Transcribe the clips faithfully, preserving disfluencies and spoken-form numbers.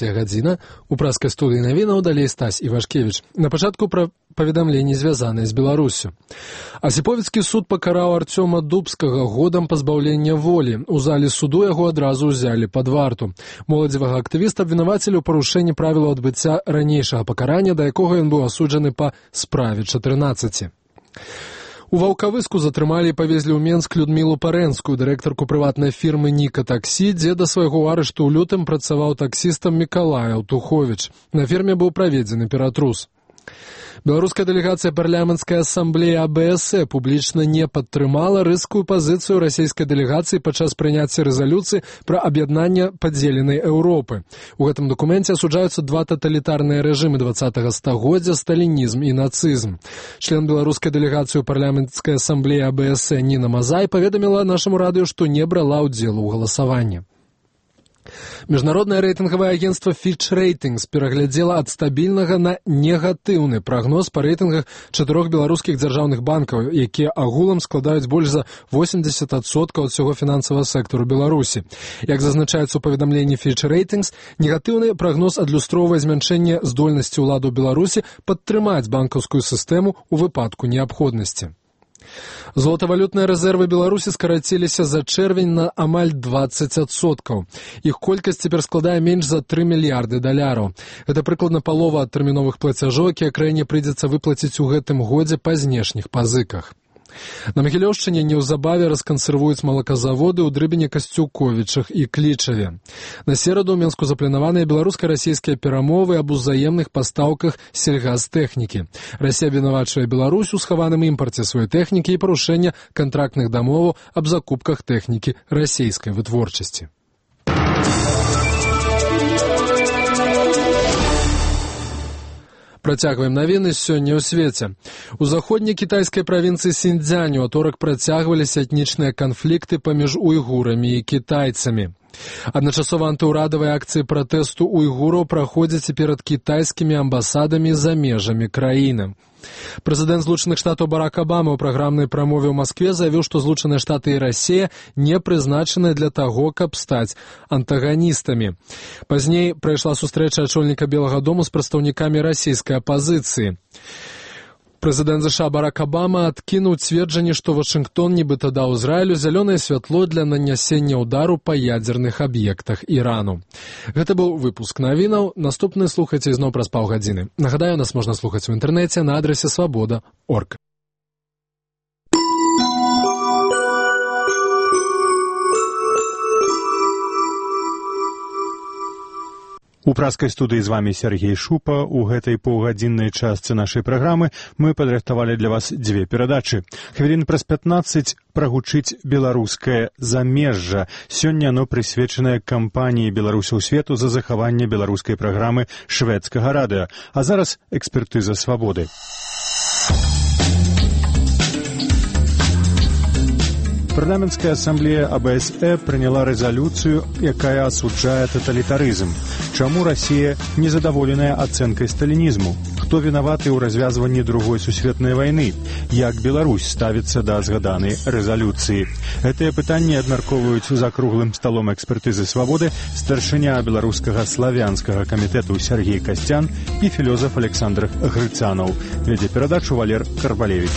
трэцяя гадзіна. У праскай студыі навінаў далей Стась Івашкевіч. На пачатку пра паведамленні, звязаныя з Беларуссю. Асіповіцкі суд пакараў Арцёма Дубскага годам пазбаўлення волі. У зале суду яго адразу ўзялі пад варту. Моладзевага актывіста абвінавацілі ў парушэнні правілаў адбыцця ранейшага пакарання, да якога ён быў асуджаны па справе чатырнаццаці. У Ваўкавыску затрымалі і павезлі ў Менск Людмілу Парэнскую, дырэктарку прыватнай фірмы «Ніка Таксі», дзе да свайго арышту ў лютым працаваў таксістам Мікалай Аўтуховіч. На фірме быў праведзены ператрус. Беларуская дэлегацыя парламенцкай асамблеі А Бэ Эс Э публічна не падтрымала рыскую пазіцыю расійскай дэлегацыі падчас прыняцця рэзалюцыі пра аб'яднанне падзеленай Еўропы. У гэтым дакуменце асуджаюцца два таталітарныя рэжымы дваццатага стагоддзя, сталінізм і нацызм. Член беларускай дэлегацыі ў парламенцкай асамблеі А Бэ Эс Э Ніна Мазай паведаміла нашаму радыё, што не брала ўдзелу ў галасаванні. Міжнароднае рэйтынгавае агенцтва Fitch Ratings пераглядзела ад стабільнага на негатыўны прагноз па рэйтынгах чатырох беларускіх дзяржаўных банкаў, якія агулам складаюць больш за восемьдесят адсоткаў ад усяго фінансавага сектару Беларусі. Як зазначаецца ў паведамленні Fitch Ratings, негатыўны прагноз адлюстроўвае змяншэнне здольнасці ўладаў Беларусі падтрымаць банкаўскую сістэму ў выпадку неабходнасці. Золатавалютныя рэзервы Беларусі скараціліся за чэрвень на амаль дваццаць адсоткаў. Іх колькасць цяпер складае менш за тры мільярды даляраў. Гэта прыкладна палова ад тэрміновых плацяжоў, якія краіне прыйдзецца выплаціць у гэтым годзе па знешніх пазыках. На Магілёўшчыне неўзабаве раскансервуюць малаказаводы ў Дрыбіне, Касцюковічах і Клічаве. На сераду ў Менску запланаваныя беларуска-расійскія перамовы аб узаемных пастаўках сельгазтэхнікі. Расія абвінавачвае Беларусь у схаваным імпарце сваёй тэхнікі і парушэння кантрактных дамоваў аб закупках тэхнікі расійскай вытворчасці. Працягваем навіны сёння ў свеце. У заходняй кітайскай правінцыі Сіньцзянь у аўторак працягваліся этнічныя канфлікты паміж уйгурамі і кітайцамі. Адначасова антыўрадавыя акцыі пратэсту уйгураў праходзяць перад кітайскімі амбасадамі за межамі краіны. Прэзідэнт Злучаных Штатаў Барак Абама ў праграмнай прамове ў Маскве заявіў, што Злучаныя Штаты і Расія не прызначаныя для таго, каб стаць антаганістамі. Пазней прайшла сустрэча ачольніка Белага дому з прадстаўнікамі расійскай апазіцыі. Прэзідэнт ЗША Барак Абама адкінуў цверджанне, што Вашынгтон нібыта даў Ізраілю зялёнае святло для нанясення ўдару па ядзерных аб'ектах Ірану. Гэта быў выпуск навінаў. Наступны слухайце ізноў праз паўгадзіны. Нагадаю, нас можна слухаць у інтэрнэце на адрасе свабода точка орг. У праскай студыі з вамі Сергей Шупа. У гэтай паўгадзіннай частцы нашай праграмы мы падрыхтавалі для вас дзве перадачы. Хвілін праз пятнаццаць прагучыць беларускае замежжа. Сёння оно прысвечанае кампаніі беларусаў свету за захаванне беларускай праграмы шведскага радыё. А зараз экспертыза свабоды. Парламенцкая асамблея А Бэ Эс Э прыняла рэзалюцыю, якая асуджае таталітарызм. Чаму Расія незадаволеная ацэнкай сталінізму? Хто вінаваты ў развязванні другой сусветнай вайны? Як Беларусь ставіцца да згаданай рэзалюцыі? Гэтыя пытанні абмяркоўваюць за круглым сталом экспертызы свабоды старшыня беларускага славянскага камітэту Сергей Касцян і філёзаф Александр Грыцанаў. Вядзе перадачу Валер Карбалевіч.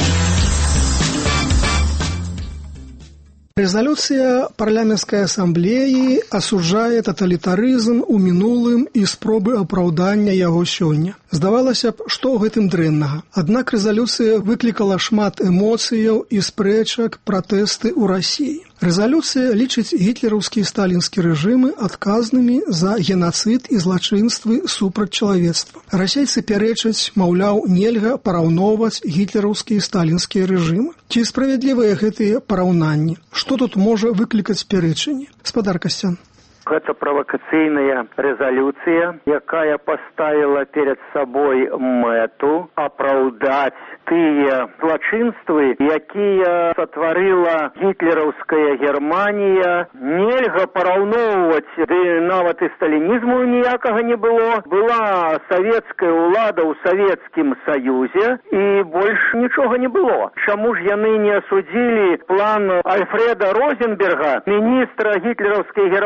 Резолюция парламентской ассамблеи осуждае тоталитаризм у мінулым і спробы апраўдання яго сёння. Здавалася б, што ў гэтым дрэннага. Аднак рэзалюцыя выклікала шмат эмоцыяў і спрэчак, пратэсты ў Расіі. Рэзалюцыя лічыць гітлераўскі і сталінскі рэжымы адказнымі за генацыд і злачынствы супраць чалавецтва. Расейцы пярэчаць, маўляў, нельга параўноўваць гітлераўскія і сталінскія рэжымы. Ці справядлівыя гэтыя параўнанні? Што тут можа выклікаць пярэчанне? Спадар Касцян. Гэта правакацыйная рэзалюцыя, якая паставіла перад сабой мэту апраўдаць тыя злачынствы, якія сатварыла гітлераўская Германія. Нельга параўноўваць, ды нават і сталінізму ніякага не было. Была савецкая ўлада ў Савецкім Саюзе, і больш нічога не было. Чаму ж яны не асудзілі план Альфреда Розенберга, міністра гітлераўскай Германіі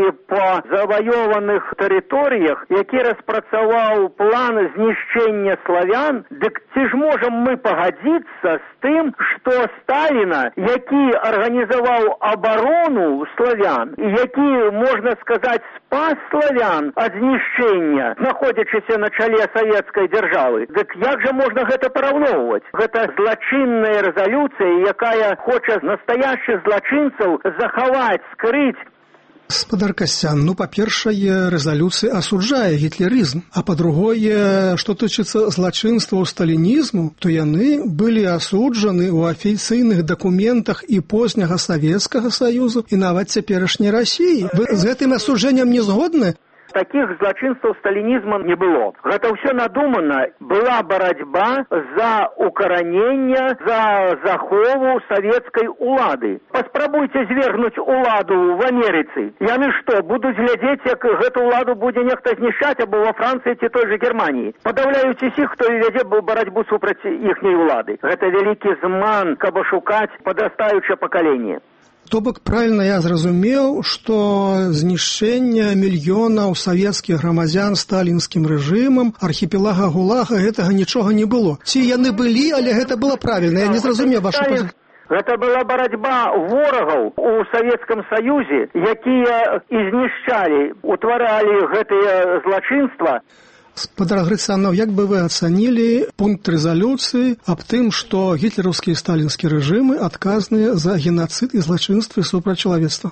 па заваёваных тэрыторыях, які распрацаваў план знішчэння славян, дык ці ж можам мы пагадзіцца з тым, што Сталіна, які арганізаваў абарону славян, і які, можна сказаць, спас славян ад знішчэння, знаходзячыся на чале савецкай дзяржавы, дык як жа можна гэта параўноўваць? Гэта злачынная рэзалюцыя, якая хоча настоящих злачынцаў захаваць, скрыць. Спадар Касцян, ну, па-першае, рэзалюцыя асуджае гітлерызм, а па-другое, што тычыцца злачынстваў сталінізму, то яны былі асуджаны ў афіцыйных дакументах і позняга Савецкага Саюзу, і нават цяперашняй Расіі. Вы з гэтым асуджэннем не згодны? Таких злачынстваў сталінізма не было. Гэта ўсё надумана. Была барацьба за укаранення, за захову савецкай улады. Паспрабуйце звергнуць уладу в Амерыцы. Яны што, будуць глядзець, як гэту уладу будзе нехта знішчаць або ва Францыі ці той же Германії. Падаўляюць усіх, хто вядзе барацьбу супраць іхняй улады. Гэта вялікі зман, каб ашукаць падрастаючае пакаленне. То бок, правильно я зразумеў, што знішчэнне мільёнаў савецкіх грамадзян сталінскім рэжымам, архіпелага ГУЛАГа, гэтага нічога не было. Ці яны былі, але гэта было правильно. Я не зразумеў вашу позицію. Гэта была барацьба ворагаў у Савецкам Саюзе, якія і знішчалі, утваралі гэтыя злачынства. Спадар Грыцанов, як бы вы ацанілі пункт рэзалюцыі аб тым, што гітлераўскія і сталінскія рэжымы адказныя за генацыд і злачынствы супраць чалавецтва?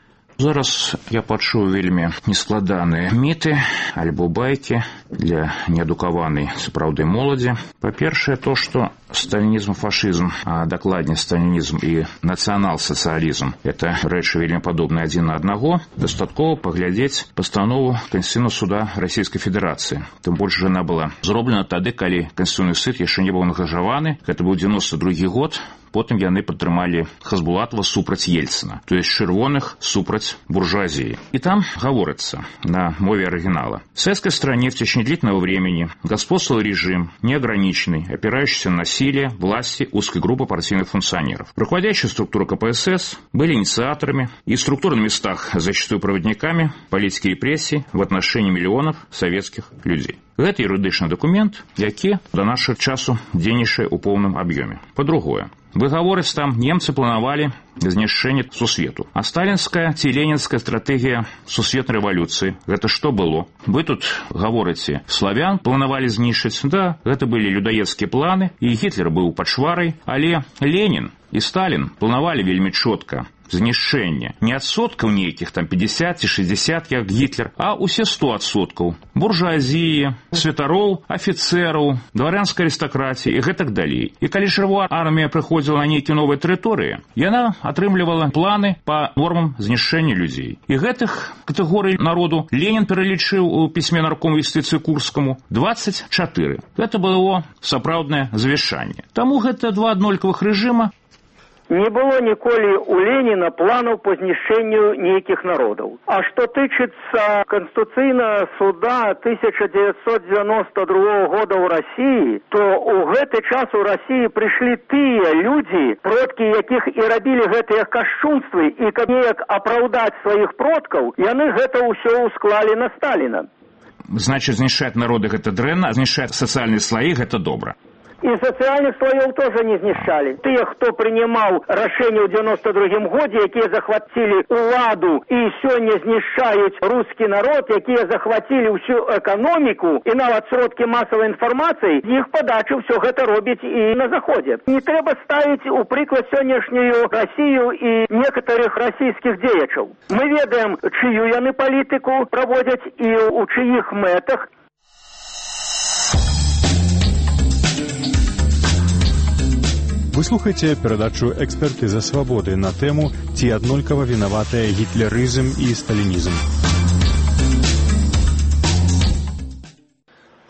Зараз я пачуў вельмі нескладаныя міты альбо байкі для неадукаванай сапраўды моладзі. Па-першае, то, што сталінізм, фашызм, а дакладней сталінізм і нацыянал-сацыялізм – это рэчы вельмі падобныя адзін на аднаго. Дастаткова паглядзець пастанову Конституцыйнага суда Расійскай Федэрацыі. Тым больш яна была зроблена тады, калі Конституцыйны суд яшчэ не быў ангажаваны. Гэта быў дзевяносто другі год. Потым яны падтрымалі Хасбулатова супраць Ельцына, то есть чырвоных супраць буржуазии. И там говорится на мове оригинала: в советской стране в течение длительного времени господствовал режим неограниченный, опирающийся на насилие власти узкой группы партийных функционеров. Руководящие структуры ка пэ эс эс были инициаторами и в структурных местах зачастую проводниками политики репрессий в отношении миллионов советских людей. Гэта юрыдычны документ, які до нашего часу дзейнічае ў поўным аб'ёме. По-другое, вы гаворыць, там немцы планавалі знішчэнне сусвету. А сталінская ці ленінская стратэгія сусветнай рэвалюцыі, гэта што было? Вы тут гаворыце, славян планавалі знішчыць. Да, гэта былі людаедскія планы, і Гітлер быў пачварай, але Ленін і Сталін планавалі вельмі чётка знішчэнне. Не адсоткаў нейкіх, там пятьдесят ці шестьдесят, як Гітлер, а усе сто адсоткаў. Буржуазіі, святароў, афіцэраў, дварянскай арыстакратіі і гэтак далей. І калі чырвоная армія прыходзіла на нейкія новыя тэрыторыі, яна атрымлівала планы па нормам знішчэння людзей. І гэтых катэгорый народу Ленін пералічыў у пісьме наркому юстыцыі Курскаму двадцать четыре. Гэта было сапраўднае завяшанне. Таму гэта два аднолькавых рэжыма. Не было ніколі у Леніна планаў по знішчэнню нейкіх народаў. А што тычыцца Конституцыйнага суда тысяча девятьсот девяносто другого года ў Расіі, то ў гэты час у Расіі прыйшлі тыя людзі, продкі якіх і рабілі гэтыя кашчунствы, і каб неяк апраўдаць сваіх продкаў, яны гэта ўсё усклалі на Сталіна. Значыць, знішчаць народы гэта дрэнна, а знішчаць сацыяльныя слаі гэта добра. И социальных слоев тоже не знішчали. Те, кто принимал решение в девяносто другом году, якія захватили уладу и сегодня знішчают русский народ, якія захватили всю экономику и нават сродки массовой информации, их подачу все это робить и на заходе. Не треба ставить у приклад сегодняшнюю Россию и некоторых российских деячаў. Мы ведаем, чью яны политику проводят и у чьих мэтах. Вы слухаеце перадачу «Эксперты за свабоды» на тэму «Ці аднолькава вінаватыя гітлерызм і сталінізм». У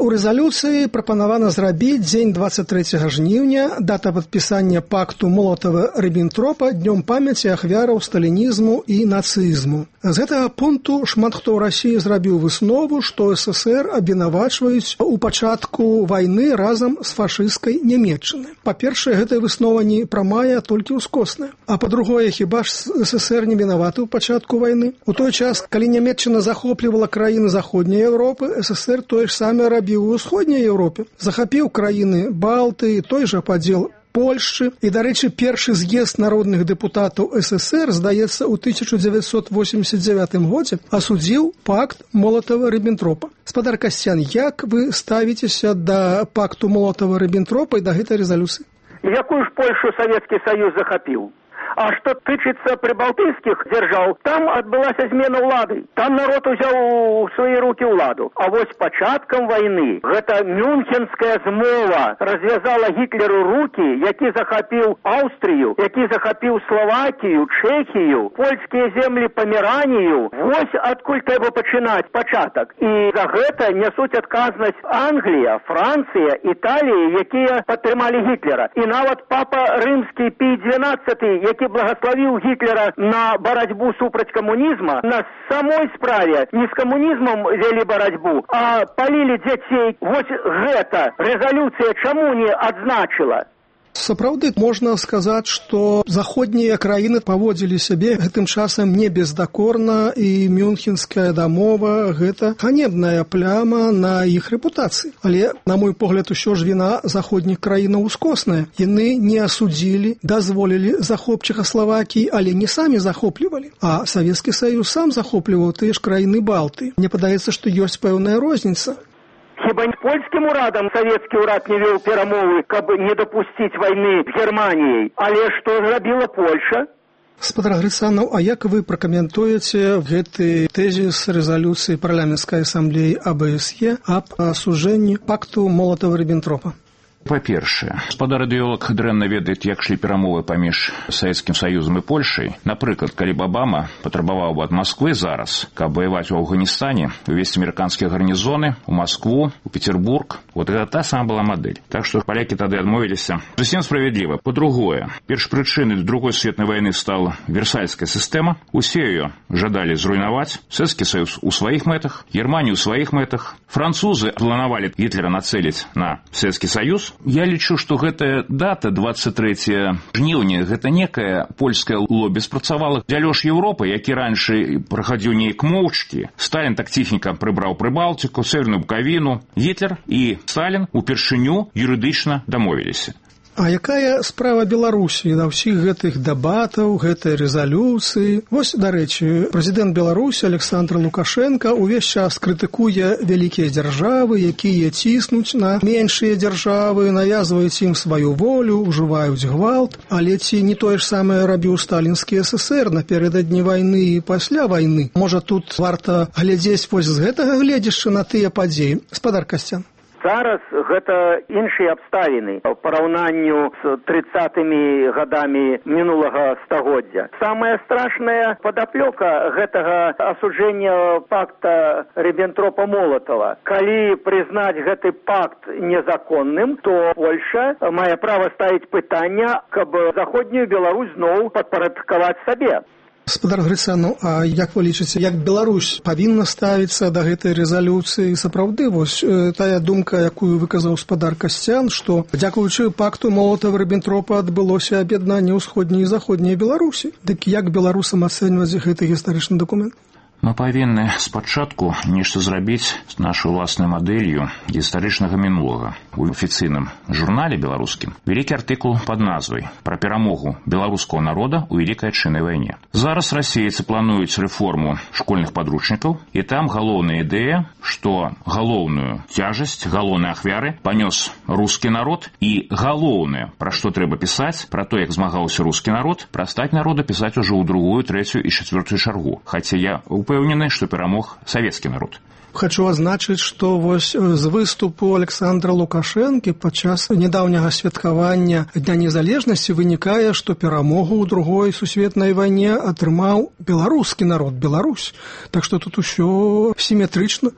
У рэзалюцыі прапанавана зрабіць дзень дваццаць трэцяга жніўня, дата падпісання пакту Молатава-Ріббентропа, днём памяці ахвяраў сталінізму і нацызму. З гэтага пункту шмат хто ў Расіі зрабіў выснову, што ССР абвінавачваюць у пачатку вайны разам з фашысцкай Нямецчынай. Па-першае, гэтая выснова не прамая, а толькі ўскосная. А па-другое, хіба ж ССР не вінаваты ў пачатку вайны? У той час, калі Нямецчына захоплівала краіны Заходняй Еўропы, ССР тое ж самае рабіў у Усходняй Еўропе. Захапіў краіны Балтыі, той жа падзел Польшчы. І, дарэчы, першы з'езд народных дэпутатаў ССР, здаецца, у тысяча дзевяцьсот восемьдесят девятым годзе асудзіў пакт Молатава-Ріббентропа. Спадар Касцян, як вы ставіцеся да пакту Молатава-Ріббентропа і да гэтай рэзалюцыі? Якую ж Польшу Савецкі Саюз захапіў? А што тычыцца прыбалтыйскіх дзяржаў, там адбылася змена ўлады. Там народ узяў у свае рукі ўладу. А вось пачаткам вайны гэта Мюнхенская змова развязала Гітлеру рукі, які захапіў Аўстрыю, які захапіў Славакію, Чэхію, польскія землі Памеранію. Вось адкуль трэба пачынаць пачатак. І за гэта нясуць адказнасць Англія, Францыя, Італія, якія падтрымалі Гітлера. І нават папа рымскі Пій дванаццаты, які благословил Гитлера на борьбу супраць коммунизма, на самой справе не с коммунизмом вели борьбу, а полили детей. Вот гэта резолюция чему не отзначила? Сапраўды, можна сказаць, што заходнія краіны паводзілі сябе гэтым часам не бездакорна, і Мюнхенская дамова – гэта ганебная пляма на іх рэпутацыі. Але, на мой погляд, усё ж віна заходніх краінаў ускосная. Яны не асудзілі, дазволілі захоп Чэхаславакіі, але не самі захоплівалі. А Савецкі Саюз сам захопліваў тыя ж краіны Балтыі. Мне падаецца, што ёсць пэўная розніца. Хіба не польскім урадам савецкі ўрад не вёў перамовы, каб не дапусціць вайны з Германіяй. Але што зрабіла Польша? Спадар Грыцанаў, а як вы пракаментуеце гэты тэзіс рэзалюцыі парламенцкай асамблеі А Б С Е аб асуджэнні пакту Молатава-Ріббентропа? Па-першае, гаспадар ідэолог дрэнна ведае, як шлі перамовы паміж Савецкім Саюзам і Польшай. Напрыклад, калі б Абама патрабаваў бы ад Масквы зараз, каб ваяваць у Афганістане, увесці амерыканскія гарнізоны у Маскву, у Петербург, вот гэта та сама была мадэль. Так што палякі тады адмовіліся. Зусім справядліва. Па-другое, першапрычынай Другой светнай вайны стала Версальская сістэма. Усе яе жадалі зруйнаваць. Савецкі Саюз у сваіх мэтах, Германія ў сваіх мэтах. Французы планавалі Гітлера нацэліць на Савецкі Саюз. Я лічу, што гэтая дата, дваццаць трэцяе жніўня, гэта некая польская лобі спрацавала. Дзялёж Еўропы, які раньше прахадзіў нейк моўчкі. Сталін так ціхенька прыбраў Прыбалтыку, Северную Буковіну. Гітлер і Сталін упершыню юрыдычна дамовіліся. А якая справа Беларусі да ўсіх гэтых дэбатаў, гэтай рэзалюцыі? Вось, дарэчы, прэзідэнт Беларусі Александр Лукашенко ўвесь час крытыкуе вялікія дзяржавы, якія ціснуць на меншыя дзяржавы, навязваюць ім сваю волю, ужываюць гвалт. Але ці не тое ж самае рабіў сталінскі С С Р напярэдадні вайны і пасля вайны? Можа, тут варта глядзець вось з гэтага гледзяшча на тыя падзеі? Спадар Касцян. Зараз гэта іншыя абставіны ў параўнанню з трыццатымі гадамі мінулага стагоддзя. Самая страшная падаплёка гэтага асуджэння пакта Ріббентропа-Молатава. Калі прызнаць гэты пакт незаконным, то Польша мае права ставіць пытанне, каб заходнюю Беларусь зноў падпарадкаваць сабе. Спадар Грыцанаў, а як вы лічыце, як Беларусь павінна ставіцца да гэтай рэзалюцыі? Сапраўды, вось тая думка, якую выказаў спадар Касцян, што дзякуючы пакту Молатава-Ріббентропа адбылося аб'яднанне ўсходняй і заходняй Беларусі. Дык як беларусам ацэньваць гэты гістарычны дакумент? Мы павінны спачатку нешта зрабіць з нашай уласнай мадэлью гістарычнага мінулага. У афіцыйным журнале беларускім вялікі артыкул пад назвай «Пра перамогу беларускага народа ў Вялікай Адчыннай вайне». Зараз расейцы плануюць рэформу школьных падручнікаў, і там галоўная ідэя, што галоўную цяжасць, галоўныя ахвяры панёс рускі народ, і галоўнае, пра што трэба пісаць, пра то, як змагаўся рускі народ, пра стаць народа пісаць ужо ў другую, трэцюю і чацвёртую чаргу. Хаця я упэўнены, што перамог савецкі народ. Хочу адзначыць, што вось з выступу Александра Лукашэнкі падчас нядаўняга святкавання Дня незалежнасці вынікае, што перамогу ў другой сусветнай вайне атрымаў беларускі народ, Беларусь. Так што тут усё сіметрычна.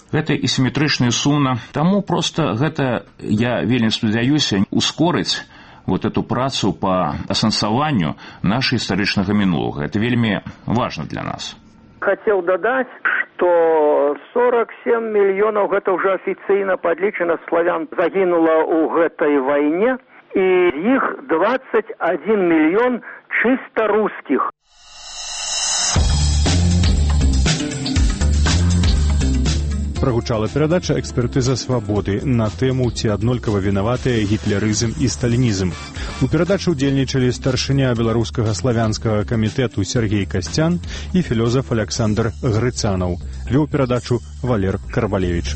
Гэта асіметрычная сумна. Таму проста гэта, я вельмі спадзяюся, ускорыць вот эту працу по асэнсаванню нашай гістарычнага мінулага. Это вельмі важна для нас. Хотел додать, что сорок семь миллионов, это уже официально подлічана, славян загинуло у этой войне, и их двадцать один миллион чисто русских. Прагучала перадача «Экспертыза свабоды» на тэму «Ці аднолькава вінаватыя гітлерызм і сталінізм». У перадачы ўдзельнічалі старшыня беларускага славянскага камітэту Сергей Касцян і філёзаф Александр Грыцанаў. Вёў перадачу Валер Карвалевіч.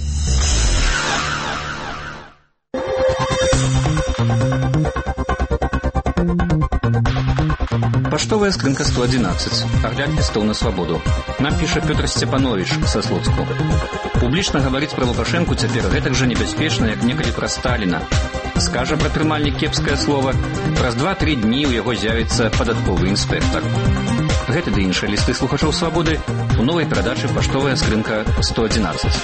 Паштовая скрынка сто одиннадцать. Огляд листов на свободу. Нам піша Пётр Сцепанович са Слуцку. Публічна гаварыць пра Лукашэнку цяпер гэтак жа небяспечна, як некалі пра Сталіна. Скажа прадпрымальнік кепскае слова, праз два-тры дні ў яго з'явіцца падатковы інспектар. Гэты ды іншыя лісты слухачоў свабоды у новай перадачы «Паштовая скрынка сто одиннадцать».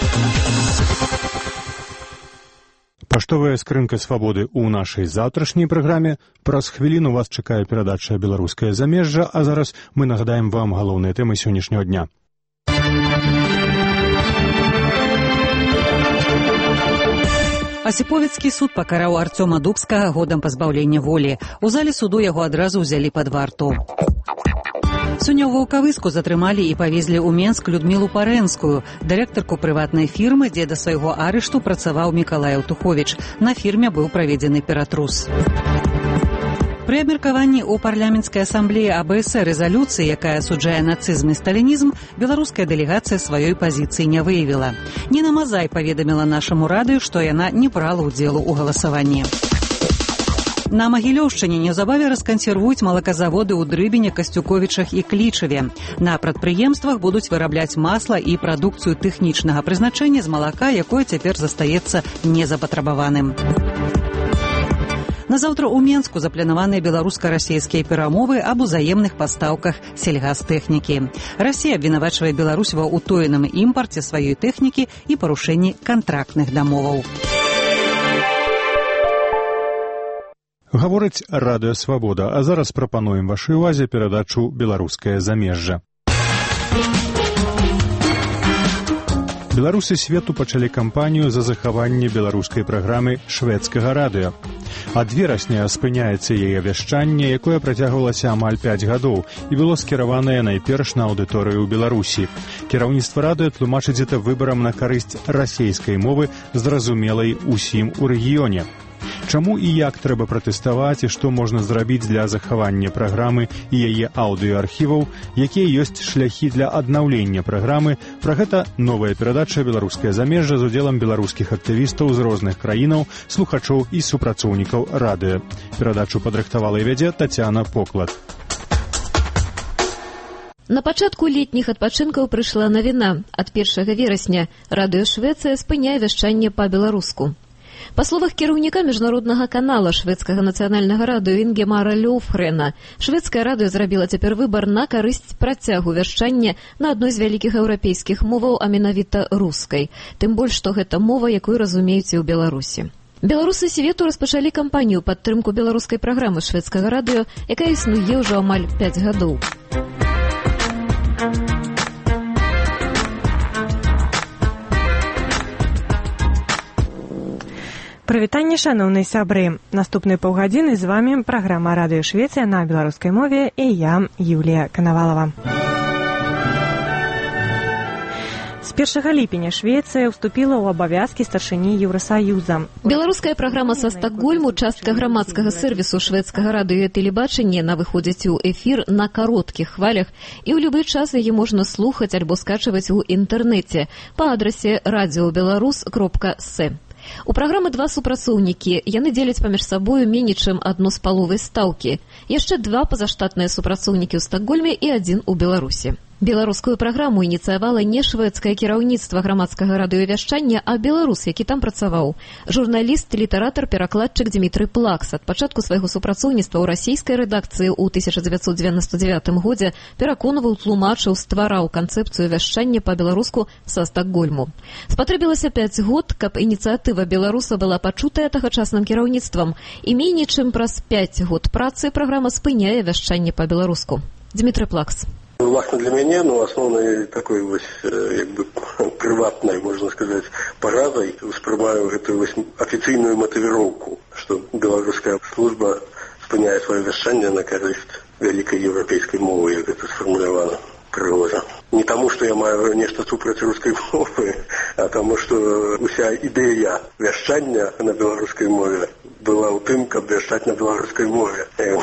Паштовая скрынка свабоды ў нашай заўтрашняй праграме. Праз хвіліну вас чакае перадача «Беларускае замежжа», а зараз мы нагадаем вам галоўныя тэмы сённяшняга дня. Асіповіцкі суд пакараў Арцёма Дубскага годам пазбаўлення волі. У зале суду яго адразу ўзялі пад варту. Сёння ў Ваўкавыску затрымалі і павезлі ў Менск Людмілу Парэнскую, дырэктарку прыватнай фірмы, дзе да свайго арышту працаваў Мікалай Аўтуховіч. На фірме быў праведзены ператрус. Пры абмеркаванні ў парламенцкай асамблеі А Б С рэзалюцыі, якая асуджае нацызм і сталінізм, беларуская дэлегацыя сваёй пазіцыі не выявіла. Ніна Мазай паведаміла нашаму радыё, што яна не брала ўдзелу ў галасаванні. На Магілёўшчыне неўзабаве раскансервуюць малаказаводы ў Дрыбіне, Касцюковічах і Клічаве. На прадпрыемствах будуць вырабляць масла і прадукцыю тэхнічнага прызначэння з малака, якое цяпер застаецца незапатрабаваным. Назаўтра ў Менску запланаваныя беларуска-расейскія перамовы аб узаемных пастаўках сельгастэхнікі. Расія абвінавачвае Беларусь ва ўтоеным імпарце сваёй тэхнікі і парушэнні кантрактных дамоваў. Гаворыць радыё «Свабода», а зараз прапануем вашай увазе перадачу «Беларускае замежжа». Беларусы свету пачалі кампанію за захаванне беларускай праграмы шведскага радыё. Ад верасня спыняецца яе вяшчанне, якое працягвалася амаль пяць гадоў і было скіраванае найперш на аўдыторыю ў Беларусі. Кіраўніцтва радыё тлумачыць гэта выбарам на карысць расейскай мовы, зразумелай усім у рэгіёне. Чаму і як трэба пратэставаць і што можна зрабіць для захавання праграмы і яе аўдыёархіваў, якія ёсць шляхі для аднаўлення праграмы, пра гэта новая перадача «Беларускае замежжа» з удзелам беларускіх актывістаў з розных краінаў, слухачоў і супрацоўнікаў радыё. Перадачу падрыхтавала і вядзе Тацяна Поклад. На пачатку летніх адпачынкаў прыйшла навіна. Ад першага верасня радыё Швецыя спыняе вяшчанне па-беларуску. Па словах кіраўніка міжнароднага канала шведскага нацыянальнага радыё Інгемара Лёфгрена, шведскае радыё зрабіла цяпер выбар на карысць працягу вяшчання на адной з вялікіх еўрапейскіх моваў, а менавіта рускай. Тым больш, што гэта мова, якую разумеюць і ў Беларусі. Беларусы свету распачалі кампанію падтрымку беларускай праграмы шведскага радыё, якая існуе ўжо амаль пяць гадоў. Прывітанне, шаноўныя сябры. Наступныя паўгадзіны з вамі праграма «Радыё Швецыя» на беларускай мове і я, Юлія Канавалова. З першага ліпеня Швецыя ўступіла ў абавязкі старшыні Еўрасаюза. Беларуская праграма са Стакгольму, частка грамадскага сервісу шведскага радыё і тэлебачання, на выходзіць у эфір на кароткіх хвалях, і ў любы час яе можна слухаць альбо скачваць у інтэрнэце па адрасе радиобеларус кропка эс. У праграмы два супрацоўнікі, яны дзеляць паміж сабою меней чым адну з паловай стаўкі. Яшчэ два пазаштатныя супрацоўнікі ў Стакгольме і адзін у Беларусі. Беларускую праграму ініцыявала не шведскае кіраўніцтва грамадскага радыёвяшчання, а беларус, які там працаваў. Журналіст, літаратар, перакладчык Дмітрый Плакс ад пачатку свайго супрацоўніцтва ў расійскай рэдакцыі ў тысяча дзевяцьсот дзевяносто дзевятым годзе пераконваў, тлумачыў, ствараў канцэпцыю вяшчання па-беларуску са Стакгольму. Спатрэбілася пяць год, каб ініцыятыва беларуса была пачутая тагачасным кіраўніцтвам, і меней чым праз пяць год працы праграма спыняе вяшчанне па-беларуску. Дмітрый Плакс. Власне, для мяне, ну, асноўнай такой вось, як бы, прыватнай, можна сказаць, паразай успрымаю гэтую вось афіцыйную матывіроўку, што беларуская служба спыняе сваё вяшчанне на карысць вялікай еўрапейскай мовы, як гэта сфармулявана прыгожа. Не таму, што я маю нешта супраць рускай мовы, а таму, што уся ідэя вяшчання на беларускай мове была ў тым, каб вяшчаць на беларускай мове.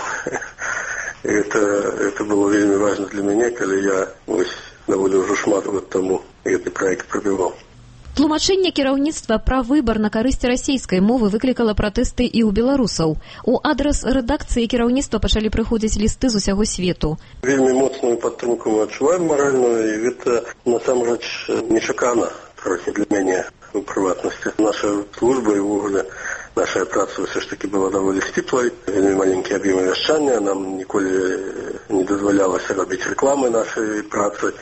Это, это было вельмі важно для мяне, калі я ось даволі ўжо шмат год таму гэты праект прабіваў. Тлумачэнне кіраўніцтва пра выбар на карысць расійскай мовы выклікала пратэсты і ў беларусаў. У адрас рэдакцыі кіраўніцтва пачалі прыходзіць лісты з усяго свету. Вельмі моцную падтрымку мы адчуваем маральную, і гэта насамрэч нечакана трохі для мяне у прыватнасці. Наша служба і ўвогуле наша праца ўсё ж таки была даволі сціплай, вельмі маленькія аб'ёмы вяшчання, нам ніколі не дазвалялася рабіць рэкламы нашай працы.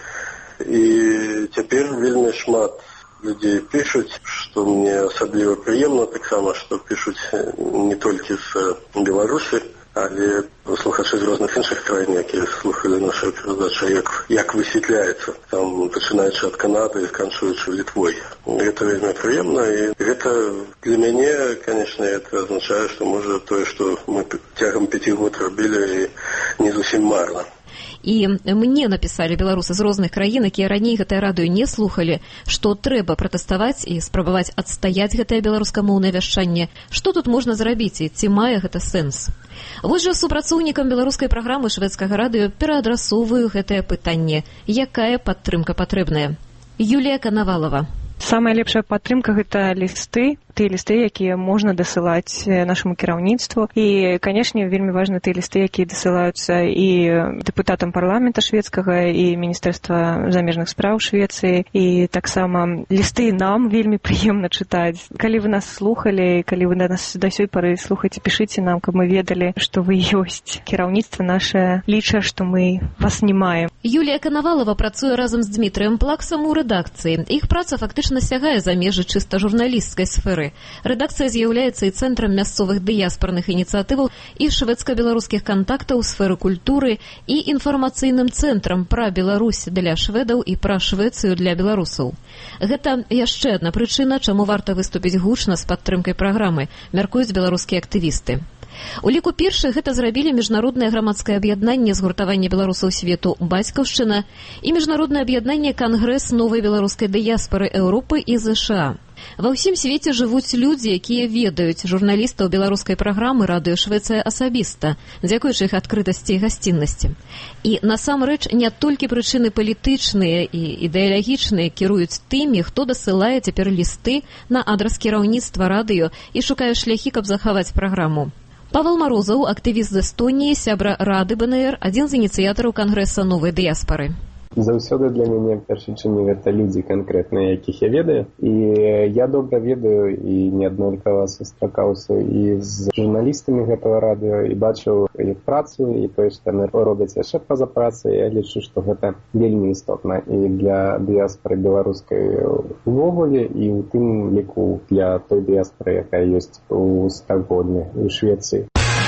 І цяпер вельмі шмат людзей пішуць, што мне асабліва прыемна, таксама, што пішуць не толькі з Беларусі, але слухачы з розных іншых краін, якія слухалі нашу перадачу, як, як высветляецца, там, пачынаючы ад Канады і сканчваючы Літвой. Гэта вельмі прыемна, і гэта для мяне, конечно, это означае, што можа тое, што мы цягам пяці год рабілі, не зусім марна. І мне напісалі беларусы з розных краін, якія раней гэтае радыё не слухалі, што трэба пратэставаць і спрабаваць адстаяць гэтае беларускамоўнае вяшчанне. Што тут можна зрабіць і ці мае гэта сэнс? Вось жа супрацоўнікам беларускай праграмы шведскага радыё пераадрасоўваю гэтае пытанне. Якая падтрымка патрэбная? Юлія Канавалова. Самая лепшая падтрымка – гэта лісты, тыя лісты, якія можна дасылаць нашаму кіраўніцтву. І, канешне, вельмі важны тыя лісты, якія дасылаюцца і дэпутатам парламента шведскага, і Міністэрства замежных спраў Швецыі, і таксама лісты нам вельмі прыемна чытаць. Калі вы нас слухалі, калі вы нас да сёй пары слухаеце, пішыце нам, каб мы ведалі, што вы ёсць. Кіраўніцтва наше ліча, што мы вас не маем. Юлія Канавалова працуе разам з Дмітрыем Плаксам у рэдакцыі. Іх праца фактычна сягае за межы чыста журналісцкай сферы. Рэдакцыя з'яўляецца і цэнтрам мясцовых дыяспарных ініцыятываў і шведска-беларускіх кантактаў у сферы культуры і інфармацыйным цэнтрам пра Беларусь для шведаў і пра Швецыю для беларусаў. Гэта яшчэ адна прычына, чаму варта выступіць гучна з падтрымкай праграмы, мяркуюць беларускія актывісты. У ліку першых гэта зрабілі міжнароднае грамадскае аб'яднанне згуртавання беларусаў свету «Бацькаўшчына» і міжнароднае аб'яднанне «Кангрэс новай беларускай дыяспары Еўропы і ЗША». Ва ўсім свеце жывуць людзі, якія ведаюць журналістаў беларускай праграмы «Радыё Швецыя» асабіста, дзякуючы іх адкрытасці і гасціннасці. І насамрэч не толькі прычыны палітычныя і ідэалагічныя кіруюць тымі, хто дасылае цяпер лісты на адрас кіраўніцтва радыё і шукае шляхі, каб захаваць праграму. Павел Морозаў, актывіст з Эстоніі, сябра Рады БНР, адзін з ініцыятараў Кангрэса новай дыяспары. Заўсёды для мяне першачыннік гэта людзі канкрэтныя, якіх я ведаю. І я добра ведаю і неаднолькава сустракаўся і з журналістамі гэтага радыё, і бачыў іх працу, і тое, што яны робяць яшчэ па-за працай. Я лічу, што гэта вельмі істотна і для дыяспары беларускай увогуле, і ў тым ліку для той дыяспары, якая ёсць у Стакгольме, у Швецыі.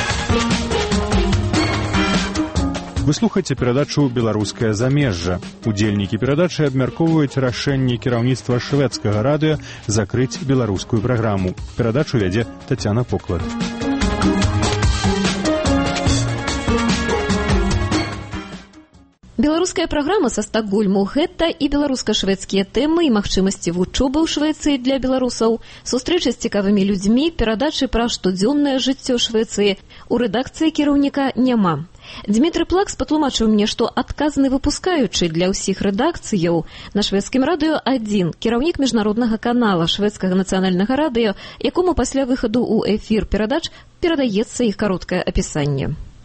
Вы слухаеце перадачу «Беларускае замежжа». Удзельнікі перадачы абмяркоўваюць рашэнне кіраўніцтва шведскага радыё закрыць беларускую праграму. Перадачу вядзе Тацяна Поклад. Беларуская праграма са Стакгольму – гэта і беларуска-шведскія тэмы, і магчымасці вучобы ў Швецыі для беларусаў, сустрэчы з цікавымі людзьмі, перадачы пра штодзённае жыццё Швецыі. У рэдакцыі кіраўніка няма. Дмітрый Плакс патлумачыў мне, што адказны выпускаючы для ўсіх рэдакцыяў на шведскім радыё адзін, кіраўнік міжнароднага канала шведскага нацыянальнага радыё, якому пасля выхаду ў эфір перадач перадаецца іх кароткае апісанне.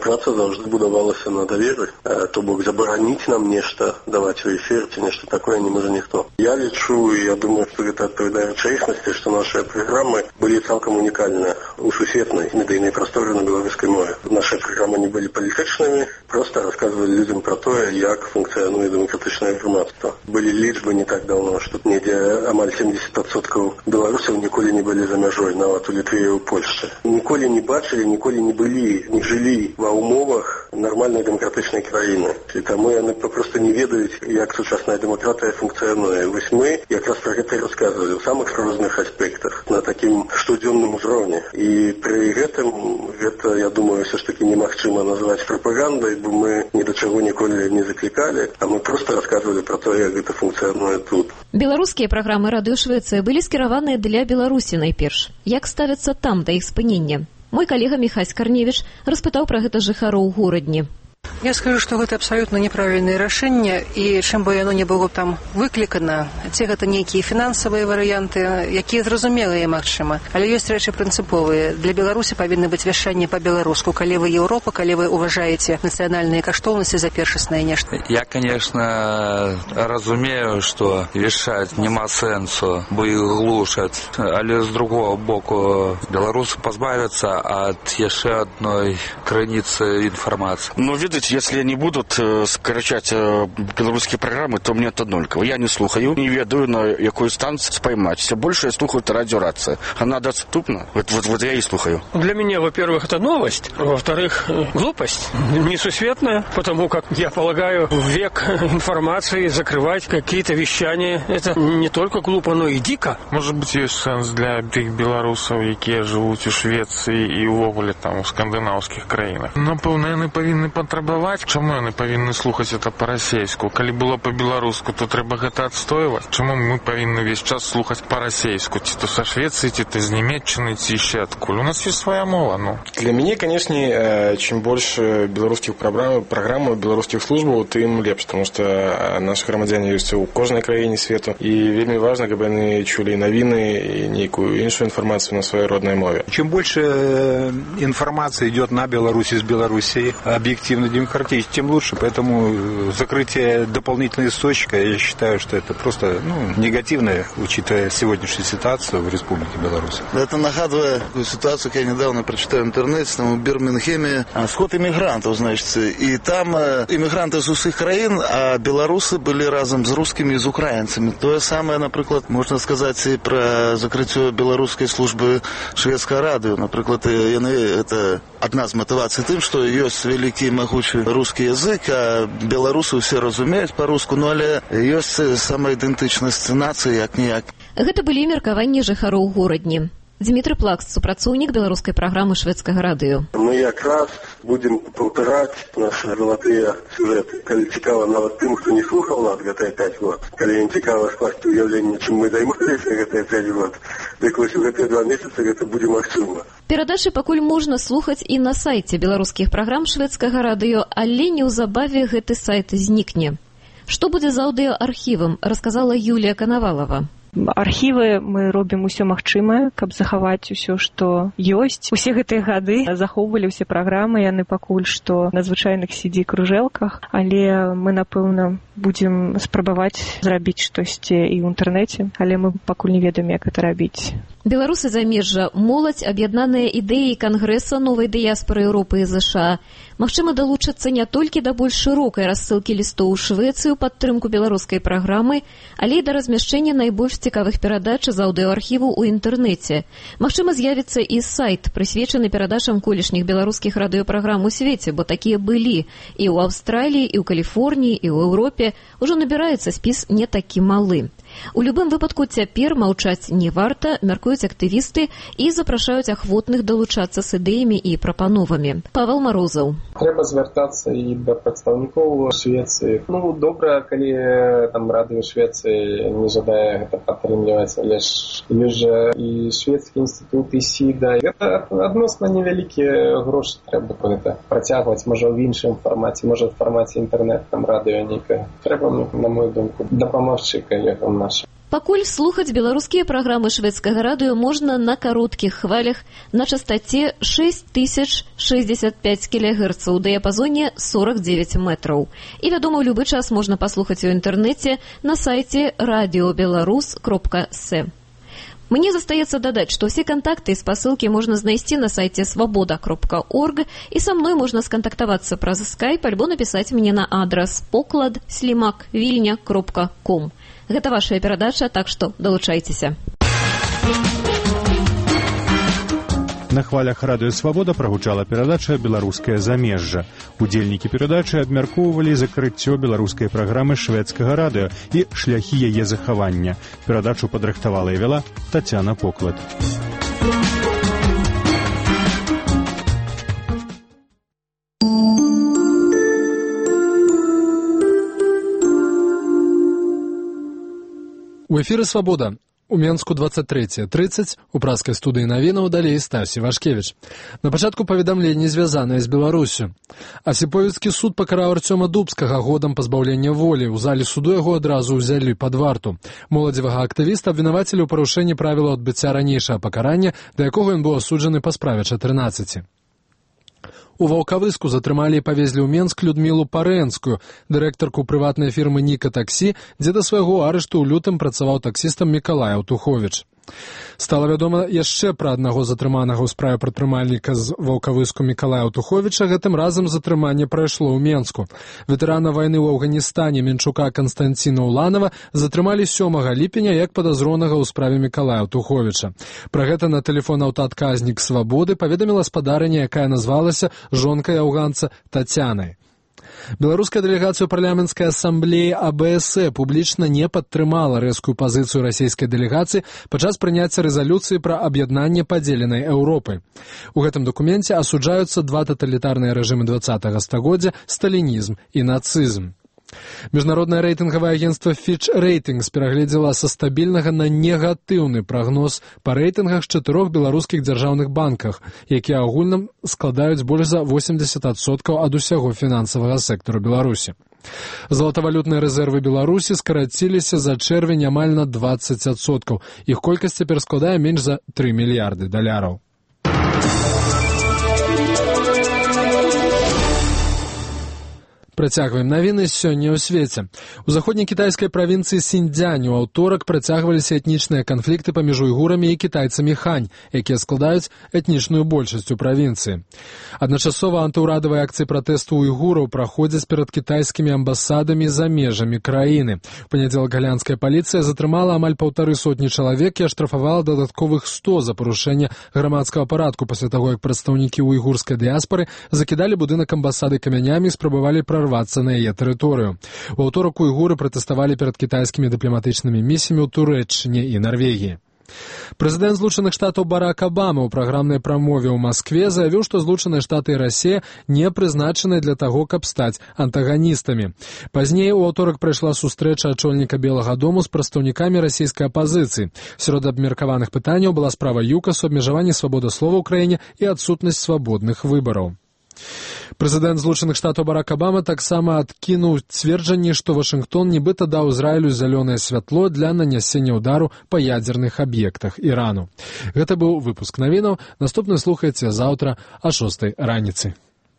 праца заўжды будавалася на даверы, то бок забараніць нам нешта даваць у эфір ці нешта такое не можа ніхто. Я лічу, і я думаю, што гэта адпавядае рэчаіснасці, што нашыя праграмы былі цалкам унікальныя у сусветнай медыйнай прасторы на беларускай мове. Нашыя праграмы не былі палітычнымі, проста расказвалі людзям пра тое, як функцыянуе дэмакратычнае грамадства. Былі лічбы не так даўно, што недзе амаль сямдзесят адсоткаў беларусаў ніколі не былі за мяжой, нават у Літве і ў Польшчы. Ніколі не бачылі, ніколі не былі, не жылі ва ўмовах нармальнай дэмакратычнай краіны. І таму яны папросту не ведаюць, як сучасная дэмакратыя функцыянуе. Вось мы якраз пра гэта і расказвалі ў самых розных аспектах, на такім штодзённым узроўні. І пры гэтым гэта, я думаю, ўсё ж такі немагчыма назваць прапагандай, бо мы ні да чаго ніколі не заклікалі, а мы проста расказвалі пра тое, як гэта функцыянуе тут. Беларускія праграмы радыё Швецыя былі скіраваныя для Беларусі найперш. Як ставяцца там да іх спынення? Мой калега Міхась Карневіч распытаў пра гэта жыхароў горадні. Я скажу, што гэта абсалютна няправільнае рашэнне, і чым бы яно не было там выклікана, ці гэта нейкія фінансавыя варыянты, якія зразумелыя, магчыма. Але ёсць рэчы прынцыповыя. Для Беларусі павінны быць вяшчанне па-беларуску, калі вы Еўропа, калі вы уважаеце нацыянальныя каштоўнасці за першаснае нешта. Я, конечно, разумею, што вяшаць няма сэнсу, бо іх глушаць, але з другого боку беларусы пазбавяцца ад яшчэ адной крыніцы інфармацыі. Ну, видите, если они будут э, скорочать э, белорусские программы, то мне это нольково. Я не слухаю, не ведаю, на якую станцию споймать. Все больше я слухаю это радиорация. Она доступна. Вот, вот, вот я и слухаю. Для меня, во-первых, это новость. Во-вторых, глупость. Несусветная, потому как, я полагаю, в век информации закрывать какие-то вещания. Это не только глупо, но и дико. Может быть, есть сенс для тых белорусов, які живут у Швеции и увогуле там в скандинавских краинах. Напевно, яны повинны патрабаваць, чаму яны павінны слухаць это па-расейску. Калі было па-беларуску, то трэба гэта адстойваць. Чаму мы павінны весь час слухаць па-расейску? Ці то са Швеции, ці то з Нямецчыны, ці яшчэ адкуль. У нас есть своя мова, ну. Для мяне, конечно, чем больше беларускіх программ, программ беларускіх службаў, тым лепш, потому что наши грамадзяне ёсць у кожнай краіне свету, і вельмі важна, каб яны чулі навіны і нейкую іншую інфармацыю на своей родной мове. Чем больше информации идет на Беларусь из Белоруссии, объективно демократически, тем лучше. Поэтому закрытие дополнительного источника, я считаю, что это просто ну, негативное, учитывая сегодняшнюю ситуацию в Республике Беларусь. Это нагадывая такую ситуацию, как я недавно прочитал в интернете, там в Бирмингеме сход иммигрантов, значит, и там иммигранты из усіх краин, а белорусы были разом с русскими и с украинцами. То же самое, например, можно сказать и про закрытие белорусской службы шведского радио. Например, это одна из мотиваций тем, что есть великий могучий русский язык, а белорусы все разумеют по-русски, но але есть самоидентичность нации, як ніяк. Гэта былі меркаванні жыхароў горадні. Дмітрий Плакс, супрацоўнік беларускай праграмы шведскага радыё. Мы якраз будем паўтараць наши залатыя сюжеты. Калі цікава нават тым, хто не слухаў нас гэтыя пяць год. Калі ім цікава скласці ўяўленне, чым мы займаліся гэтыя пяць год, дык вось у гэтыя два месяцы гэта будзе магчыма. Перадачы пакуль можна слухаць і на сайце беларускіх праграм шведскага радыё, але неўзабаве гэты сайт знікне. Што будзе з аўдыоархівам, расказала Юлія Канавалова. Архівы мы робім усё магчымае, каб захаваць усё, што ёсць. Усе гэтыя гады захоўвалі ўсе праграмы, яны пакуль што на звычайных си ді-кружэлках, але мы, напэўна, будзем спрабаваць зрабіць штосьці і ў інтэрнэце, але мы пакуль не ведаем, як гэта рабіць. Беларусы замежжа, моладзь, аб'яднаныя ідэі кангрэса новай дыяспоры Еўропы і ЗША. Магчыма, далучацца не толькі да больш шырокай рассылкі лістоў у Швецыю падтрымку беларускай праграмы, але і да размяшчэння найбольш цікавых перадач з аўдыоархіву ў інтэрнэце. Магчыма, з'явіцца і сайт, прысвечаны перадачам колішніх беларускіх радыёпраграм у свеце, бо такія былі і ў Аўстраліі, і ў Каліфорніі, і ў Еўропе. Ужо набіраецца спіс не такі малы. У любым выпадку цяпер маўчаць не варта, мяркуюць актывісты і запрашаюць ахвотных далучацца з ідэямі і прапановамі. Павел Марозаў. Трэба звяртацца і да прадстаўнікоў Швецыі. Ну, добра, калі там радыё Швецыі не жадае гэта падтрымліваць, але ж ёсць жа і шведскі інстытут, і СІДА. Гэта адносна невялікія грошы, трэба гэта працягваць, можа, ў іншым фармаце, можа, ў фармаце інтэрнэт, там радыё нейкае. Трэба, на мою думку, дапамагчы калегам нашым. Пакуль слухаць беларускія праграмы шведскага радыё можна на кароткіх хвалях на частоце шесть тысяч шестьдесят пять килогерц у дыяпазоне сорок девять метраў. І, вядома, ў любы час можна паслухаць у інтэрнэце на сайце радиобеларус кропка с. Мне застаецца дадаць, што ўсе кантакты і спасылкі можна знайсці на сайце свабода кропка орг, і са мной можна скантактавацца праз скайп альбо напісаць мне на адрас поклад слімак вільня кропка ком. Гэта вашая перадача, так што далучайцеся. На хвалях радыё «Свабода» прагучала перадача «Беларускае замежжа». Удзельнікі перадачы абмяркоўвалі закрыццё беларускай праграмы шведскага радыё і шляхі яе захавання. Перадачу падрыхтавала і вяла Тацяна Поклад. У эфіры «Свабода». У Менску двадцать третье тридцать, у праскай студыі навінаў далей Стась Івашкевіч. На пачатку паведамленні, звязаныя з Беларусю. Асіповіцкі суд пакараў Арцёма Дубскага годам пазбаўлення волі. У залі суду яго адразу ўзялі пад варту. Моладзевага актывіста абвінавацілі ў парушэнні правілаў адбыцця ранейшага пакарання, да якога ён быў асуджаны па справе чатырнаццаці. У Ваўкавыску затрымалі і павезлі ў Менск Людмілу Парэнскую, дырэктарку прыватнай фірмы «Ніка Таксі», дзе да свайго арышту ў лютым працаваў таксістам Мікалай Аўтуховіч. Стала вядома яшчэ пра аднаго затрыманага ў справе прадпрымальніка з Ваўкавыску Мікалая Аўтуховіча, гэтым разам затрыманне прайшло ў Менску. Ветэрана вайны ў Афганістане Менчука Канстанціна Уланова затрымалі сёмага ліпеня як падазронага ў справе Мікалая Аўтуховіча. Пра гэта на тэлефон аўтаадказнік «Свабоды» паведаміла спадарыня, якая назвалася жонкай афганца Тацянай. Беларуская дэлегацыя парламенцкай асамблеі а бэ эс э публічна не падтрымала рэзкую пазіцыю расійскай дэлегацыі падчас прыняцця рэзалюцыі пра аб'яднанне падзеленай Еўропы. У гэтым дакуменце асуджаюцца два таталітарныя рэжымы двадцатага стагоддзя – сталінізм і нацызм. Міжнароднае рэйтынгавае агенцтва Fitch Ratings перагледзела са стабільнага на негатыўны прагноз па рэйтынгах з чатырох беларускіх дзяржаўных банках, якія агульным складаюць больш за восемьдесят адсоткаў ад усяго фінансавага сектару Беларусі. Золатавалютныя рэзервы Беларусі скараціліся за чэрвень амаль на двадцать адсоткаў. Іх колькасць цяпер складае менш за тры мільярды даляраў. Працягваем навіны сёння ў свеце. У заходняй кітайскай правінцыі Сіньцзянь у аўторак працягваліся этнічныя канфлікты паміж уйгурамі і кітайцамі хань, якія складаюць этнічную большасць у правінцыі. Адначасова антыўрадавыя акцыі пратэсту уйгураў праходзяць перад кітайскімі амбасадамі за межамі краіны. У панядзелак галянская паліцыя затрымала амаль паўтары сотні чалавек і аштрафавала дадатковых сто за парушэнне грамадскага парадку пасля таго, як прадстаўнікі уйгурскай дыяспары закідалі будынак амбасады камянямі і спрабавалі прарвацца на яе тэрыторыю. У аўторак уйгуры пратэставалі перад кітайскімі дыпламатычнымі місіямі ў Турэччыне і Нарвегіі. Прэзідэнт Злучаных Штатаў Барак Абама ў праграмнай прамове ў Маскве заявіў, што Злучаныя Штаты і Расія не прызначаны для таго, каб стаць антаганістамі. Пазней у аўторак прайшла сустрэча ачольніка Белага дому з прадстаўнікамі расійскай апазіцыі. Сярод абмеркаваных пытанняў была справа ЮКАСу, абмежаванне свабоды слова ў краіне і адсутнасць свабодных выбараў. Прэзідэнт Злучаных Штатаў Барак Абама таксама адкінуў цверджанне, што Вашынгтон нібыта даў Ізраілю зялёнае святло для нанясення ўдару па ядзерных аб'ектах Ірану. Гэта быў выпуск навінаў. Наступны слухайце заўтра а шостай раніцы.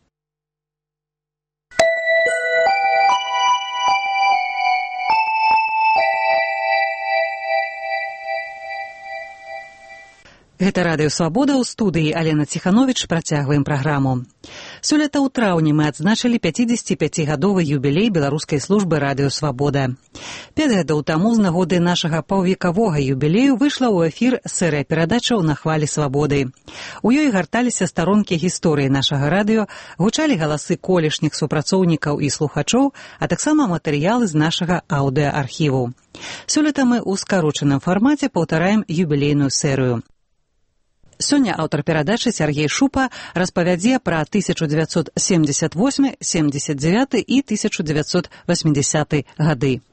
Гэта радыё «Свабода», ў студыі Алена Ціхановіч. Працягваем праграму. Сёлета ў траўні мы адзначылі пяцідзесяціпяцігадовы юбілей беларускай службы радыё «Свабода». Пяць гадоў таму з нагоды нашага паўвекавога юбілею выйшла ў эфір серыя перадачаў «На хвалі свабоды». У ёй гарталіся старонкі гісторыі нашага радыё, гучалі галасы колішніх супрацоўнікаў і слухачоў, а таксама матэрыялы з нашага аўдыаархіву. Сёлета мы ў скарочаным фармаце паўтараем юбілейную серыю. Сёння аўтар перадачы Сяргей Шупа распавядзе пра тысяча дзевяцьсот семьдесят восьмы, семьдесят девяты і тысяча дзевяцьсот восьмидесяты гады.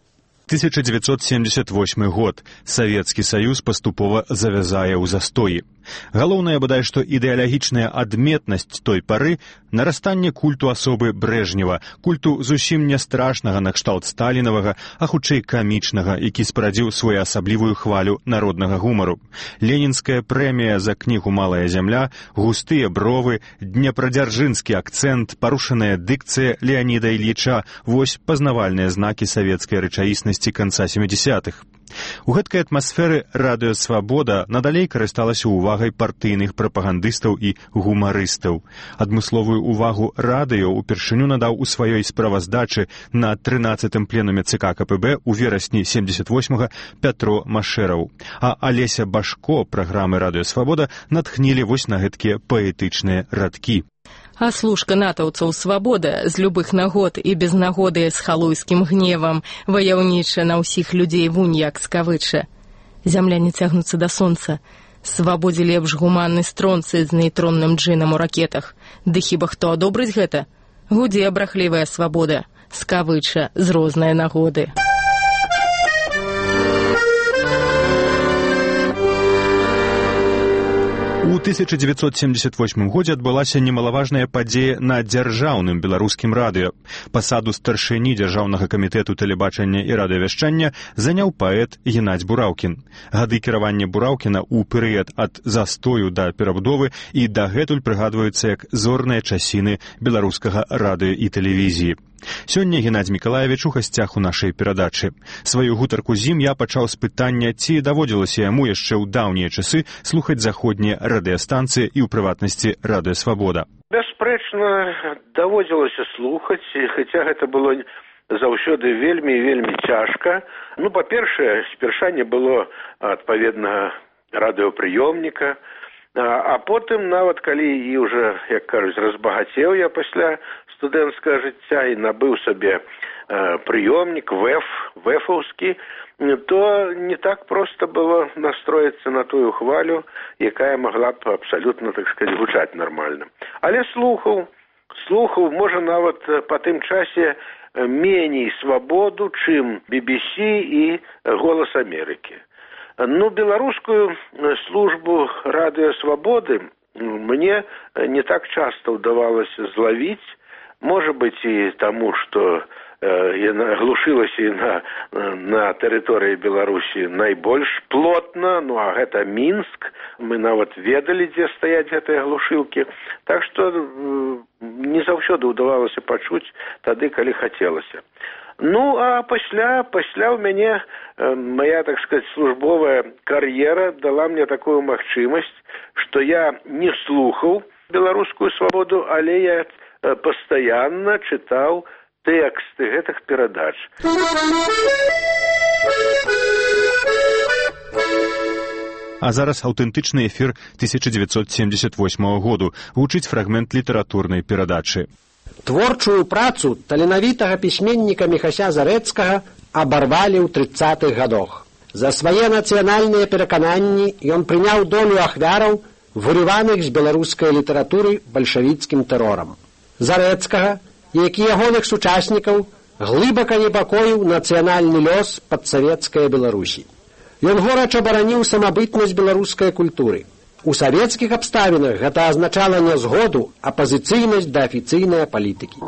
тысяча девятьсот семьдесят восьмы год. Савецкі Саюз паступова завязае ў застоі. Галоўнае, бадай, што ідэалагічная адметнасць той пары — нарастанне культу асобы Брэжнева, культу зусім не страшнага накшталт сталінавага, а хутчэй камічнага, які спарадзіў своеасаблівую хвалю народнага гумару. Ленінская прэмія за кнігу «Малая зямля», густыя бровы, днепрадзяржынскі акцэнт, парушаная дыкцыя Леаніда Ільіча — вось пазнавальныя знакі савецкай рэчаіснасці канца сямідзясятых. У гэткай атмасферы радыё «Свабода» надалей карысталася ўвагай партыйных прапагандыстаў і гумарыстаў. Адмысловую ўвагу радыё упершыню надаў у сваёй справаздачы на трынаццатым пленуме ЦК КПБ у верасні семьдесят восьмага Пятро Машэраў. А Алеся Башко праграмы радыё «Свабода» натхнілі вось на гэткія паэтычныя радкі. А служка натаўцаў «Свабода» з любых нагод і без нагоды з халуйскім гневам, ваяўніча на ўсіх людзей вунь як скавыча. Зямляне цягнуцца да сонца. Свабодзе лепш гуманны стронцы з нейтронным джынам у ракетах. Ды хіба хто адобрыць гэта? Гудзе брахлівая свабода, скавыча з розныя нагоды. У тысяча девятьсот семьдесят восьмым годзе адбылася немалаважная падзея на дзяржаўным беларускім радыё. Пасаду старшыні дзяржаўнага камітэту тэлебачання і радыёвяшчання заняў паэт Геннадзь Бураўкін. Гады кіравання Бураўкіна ў перыяд ад застою да перабудовы і дагэтуль прыгадваюцца як зорныя часіны беларускага радыё і тэлевізіі. Сёння Геннадзь Мікалаевіч у гасцях у нашай перадачы. Сваю гутарку з ім я пачаў з пытання, ці даводзілася яму яшчэ ў даўнія часы слухаць заходнія радыёстанцыі і ў прыватнасці радыё «Свабода». Бясспрэчна, даводзілася слухаць, хаця гэта было заўсёды вельмі і вельмі цяжка. Ну, па-першае, спярша не было адпаведнага радыёпрыёмніка, а потым, нават калі і ўжо, як кажуць, разбагацеў я пасля студэнцкага жыцця і набыў сабе э, прыёмнік вэф, вэфаўскі, то не так проста было настроіцца на тую хвалю, якая магла б абсалютна, так сказаць, гучаць нармальна. Але слухаў, слухаў, можа, нават па тым часе меней свабоду, чым би би сі і «Голас Амерыкі». Ну, беларускую службу радыё «Свабоды» мне не так часто ўдавалася злавіць, можа быць і таму, што яна глушылася і на, на тэрыторыі Беларусі найбольш плотна, ну а гэта Мінск, мы нават ведалі, дзе стаяць гэтыя глушылкі, так што не заўсёды ўдавалася пачуць тады, калі хацелася. Ну, а пасля, пасля ў мяне э, моя, так сказать, службовая кар'ера дала мне такую магчымасць, што я не слухаў беларускую свабоду, але я э, пастаянна чытаў тэксты гэтых перадач. А зараз аўтэнтычны эфір тысяча девятьсот семьдесят восьмого году гучыць фрагмент літаратурнай перадачы. Творчую працу таленавітага пісьменніка Міхася Зарэцкага абарвалі ў трыццатых гадах. За свае нацыянальныя перакананні ён прыняў долю ахвяраў, вырываных з беларускай літаратуры бальшавіцкім тэрорам. Зарэцкага, як і ягоных сучаснікаў, глыбака непакоіў нацыянальны лёс падсавецкай Беларусі. Ён горача бараніў самабытнасць беларускай культуры. У савецкіх абставінах гэта азначала не згоду, а пазіцыйнасць да афіцыйнай палітыкі.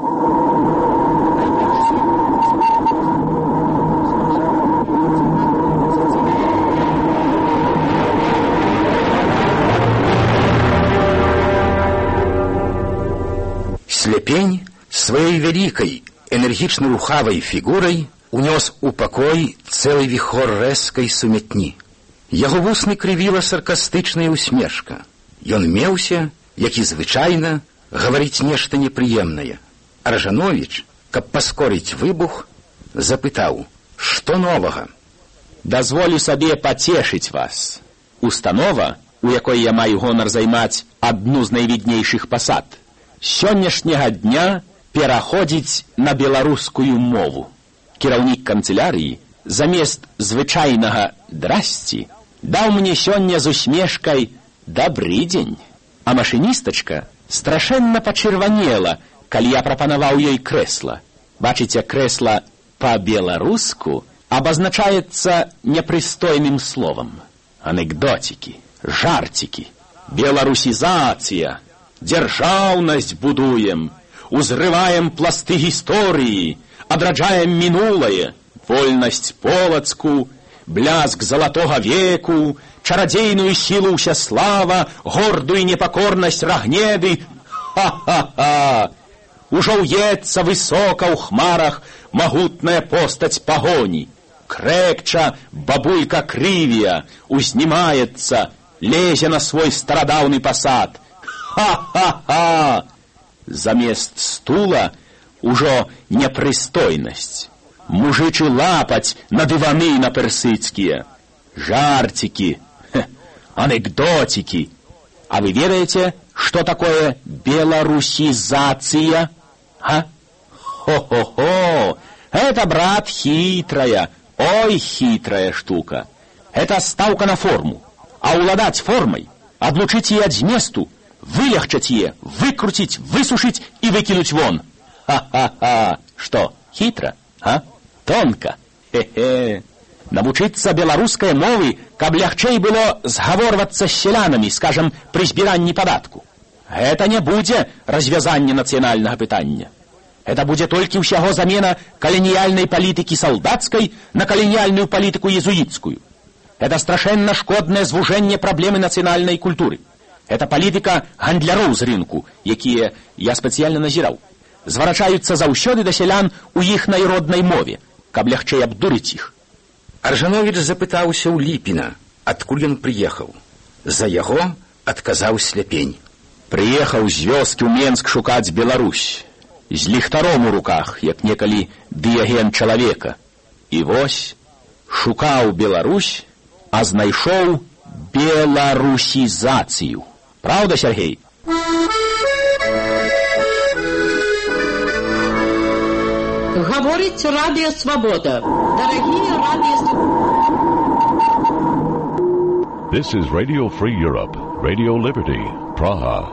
Сляпень сваёй вялікай, энергічна рухавай фігурай унёс у пакой цэлы віхор рэзкай сумятні. Яго вусны крывіла саркастычная усмешка. Ён меўся, як і звычайна, гаварыць нешта непрыемнае. Аржановіч, каб паскорыць выбух, запытаў: «Што новага?» «Дазволю сабе пацешыць вас. Установа, у якой я маю гонар займаць адну з найвіднейшых пасад, сённяшняга дня пераходзіць на беларускую мову. Кіраўнік канцылярыі замест звычайнага «здрасці» даў мне сёння з усмешкай «добрый дзень». А машыністачка страшэнна пачырванела, калі я прапанаваў ёй крэсла. Бачыце, крэсла па-беларуску обозначается непристойным словом. Анекдотики, жартики, белорусизация, державность будуем, узрываем пласты истории, одраджаем минулое, вольность полацку, бляск золотого веку, чародейную силу Усяслава, гордую непокорность Рагнеды. Ха-ха-ха! Ужо уецца высока ў хмарах магутная постаць пагоні. Крэкча бабулька Крывія узнімаецца, лезе на свой старадаўны пасад. Ха-ха-ха! Замест стула ужо непрыстойнасць. Мужычы лапаць на дываны на персыцкія. Жартики, хе, анекдотики. А вы ведаете, что такое белорусизация? А? Хо-хо-хо! Это, брат, хитрая, ой, хитрая штука. Это ставка на форму. А уладать формой, отлучить ее от месту, вылегчать ее, выкрутить, высушить и выкинуть вон. Ха-ха-ха! Что, хитро, а? Тонко. Хе-хе. Навучиться белорусской мовы, каб лягчэй было згаворвацца з селянамі, скажем, при збіранні падатку. Это не будзе развязанне нацыянальнага пытання. Это будзе толькі ўсяго замена каланіяльнай палітыкі салдацкай на каланіяльную палітыку езуіцкую. Это страшэнна шкоднае звужэнне праблемы нацыянальнай культуры. Это палітыка гандляроў з рынку, якія, я спецыяльна назіраў, зварачаюцца заўсёды да сялян у іхнай роднай мове, каб лягчэй абдурыць іх. Аржанович запытаўся ў Ліпіна, адкуль ён прыехаў. За яго адказаў сляпень. Прыехаў з вёскі ў Менск шукаць Беларусь, з ліхтаром у руках, як некалі дыяген чалавека. І вось шукаў Беларусь, а знайшоў беларусізацыю. Праўда, Сергей? Говорит Радио Свобода. Дорогие радиослушатели. This is Radio Free Europe, Radio Liberty, Praha.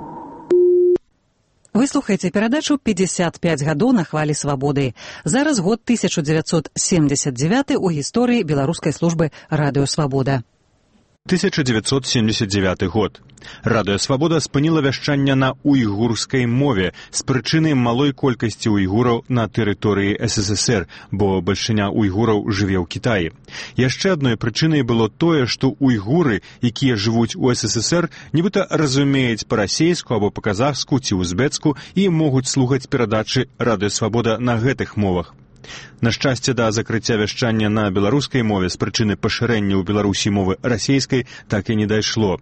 Вы слухаеце перадачу «пятьдесят пять гадоў на хвалі свабоды». Зараз год тысяча девятьсот семьдесят девятый у гісторыі беларускай службы «Радыё Свабода». тысяча девятьсот семьдесят девятый год. Радыё Свабода спыніла вяшчанне на уйгурскай мове з прычыны малой колькасці уйгураў на тэрыторыі эс эс эс эр, бо бальшыня уйгураў жыве ў Кітаі. Яшчэ адной прычынай было тое, што уйгуры, якія жывуць у эс эс эс эр, нібыта разумеюць па-расейску або па-казахску ці узбецку і могуць слухаць перадачы Радыё Свабода на гэтых мовах. На шчасце, да закрыцця вяшчання на беларускай мове з прычыны пашырэння ў Беларусі мовы расейскай так і не дайшло.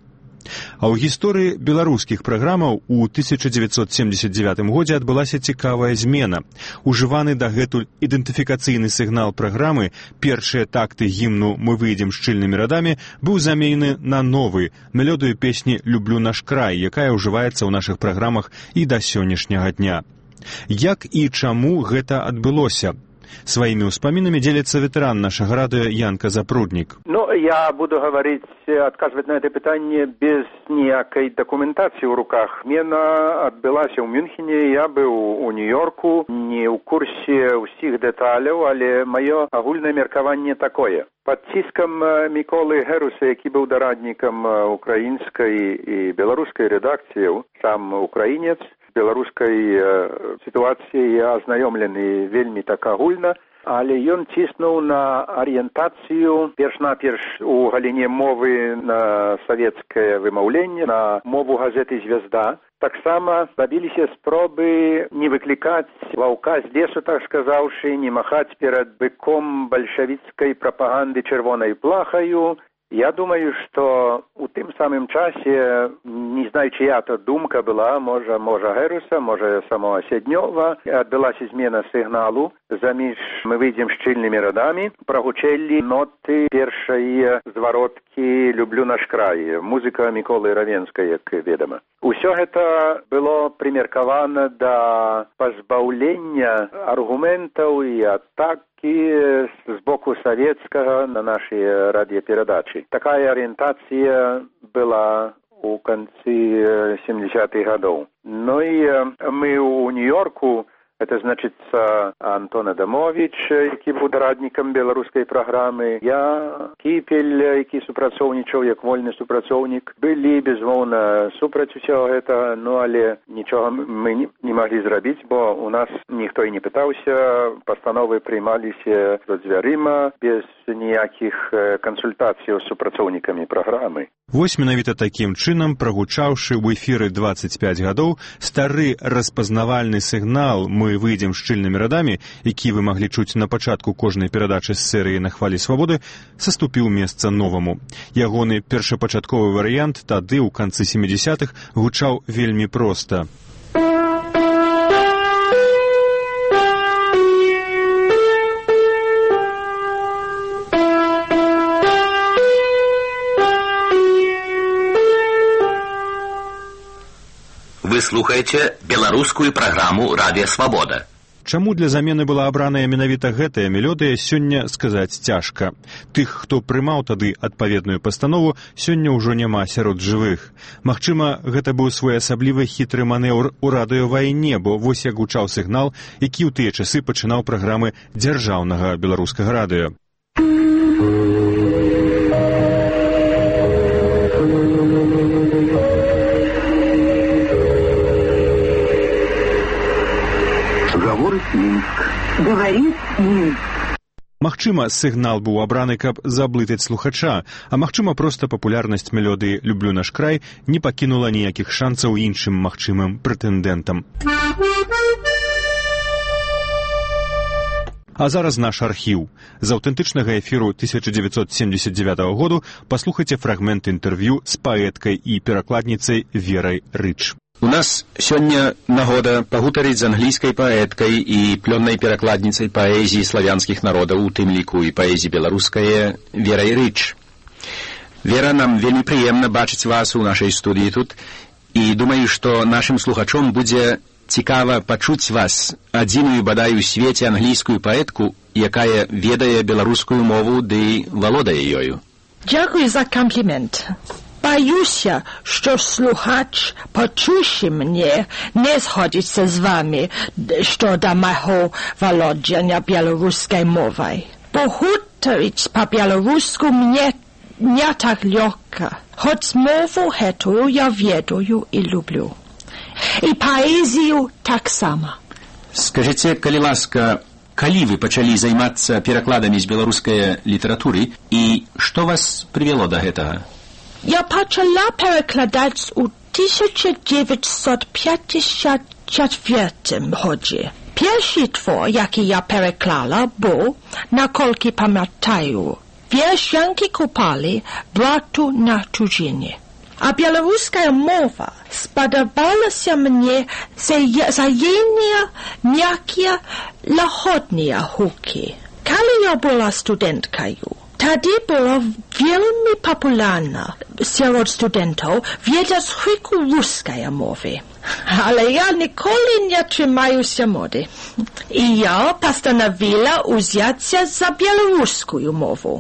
А ў гісторыі беларускіх праграмаў у тысяча девятьсот семьдесят девятым годзе адбылася цікавая змена. Ужываны дагэтуль ідэнтыфікацыйны сігнал праграмы, першыя такты гімну «Мы выйдзем шчыльнымі радамі» быў заменены на новы, мелодыю песні «Люблю наш край», якая ўжываецца ў нашых праграмах і да сённяшняга дня. Як і чаму гэта адбылося? Своими успоминами делится ветеран нашего радио Янка Запрудник. Ну, я буду говорить, отказывать на это питание без никакой документации в руках. Мена отбылась в Мюнхене, я был у Нью-Йорку, не в курсе всех деталей, але мое огульное меркование такое. Под тиском Миколы Геруса, який был дорадником украинской и белорусской редакции, сам украинец, беларускай э, сітуацыі я азнаёмлены вельмі так агульна, але ён ціснуў на арыентацыю перш-наперш у галіне мовы на савецкае вымаўленне, на мову газеты «Звезда». Таксама рабіліся спробы не выклікаць ваўка з лесу, так сказаўшы, не махаць перад быком бальшавіцкай прапаганды чырвонай плахаю. Я думаю, что у тым самым часе, не знаю, чья то думка была, можа, можа Геруса, можа самого Седнёва, адбылася змена сигналу, заміж мы выйдем шчыльнымі радамі, прагучэлі ноты першай звароткі «Люблю наш край», музыка Міколы Равенскай, як ведама. Усё гэта было прымеркавана да пазбаўлення аргументаў і атак з боку савецкага на наши радиопередачи. Такая ориентация была у концы семидесятых годов. Ну и мы у Нью-Йорку Это значится Антон Адамович, які був радником беларускай праграмы. Я, Кіпель, які супрацоўнічаў як вольны супрацоўнік. Былі, безумоўна, супраць усяго гэта, ну, але нічога мы не маглі зрабіць, бо у нас ніхто і не пытаўся. Пастановы приймаліся за дзвярыма без ніякіх кансультацый з супрацоўнікамі праграмы. Вось менавіта такім чынам, прагучаўшы ў эфіры дваццаць пяць гадоў, стары распазнавальны сігнал «Мы выйдзем шчыльнымі радамі», які вы маглі чуць на пачатку кожнай перадачы з серыі «На хвалі свабоды», саступіў месца новаму. Ягоны першапачатковы варыянт тады, ў канцы сямідзясятых, гучаў вельмі проста. Вы слухаеце беларускую праграму «Радыё Свабода». Чаму для замены была абраная менавіта гэтая мелодыя, сёння сказаць цяжка. Тых, хто прымаў тады адпаведную пастанову, сёння ўжо няма сярод жывых. Магчыма, гэта быў своеасаблівы хітры манеўр у радыёвайне, бо вось як гучаў сігнал, які ў тыя часы пачынаў праграмы дзяржаўнага беларускага радыё. Говорит Минск. Магчыма, сігнал быў абраны, каб заблытаць слухача, а магчыма, проста папулярнасць мелодыі «Люблю наш край» не пакінула ніякіх шанцаў іншым магчымым прэтэндэнтам. А зараз наш архіў. З аўтэнтычнага эфіру тысяча дзевяцьсот семьдесят девятого году паслухайце фрагмент інтэрв'ю з паэткай і перакладніцай Верай Рыч. У нас сёння нагода пагутарыць з англійскай паэткай і плённай перакладніцай паэзіі славянскіх народаў, у тым ліку і паэзіі беларускае, Верай Рыч. Вера, нам вельмі прыемна бачыць вас у нашай студыі тут, і думаю, што нашым слухачом будзе цікава пачуць вас, адзіную бадай у свеце англійскую паэтку, якая ведае беларускую мову ды валодае ёю. Дзякуй за камплімент. Баюся, що слухач, почувши mnie, не згодиться з вами щодо мого володіння білоруською мовою. Поговорити по-білоруську мне не так легко, хоч мову эту я ведаю і люблю. І поезію так само. Скажите, калі ласка, калі вы пачалі займацца перакладамі з беларускай літаратуры і што вас прывяло да гэтага? Я почала перекладати у тисяча дев'ятсот п'ятдесят четвертому році. Перший твор, який я переклала, був, накольки пам'ятаю, вірш Янки Купали «Брату на чужині». А білоруська мова сподобалася мені за її м'які, лагодні гуки. Коли я була студенткою, тоді було вельми популярно серед студентів відати хику руської мови. Але я ніколи не тримаюся моди. І я постановила узятися за білоруську мову.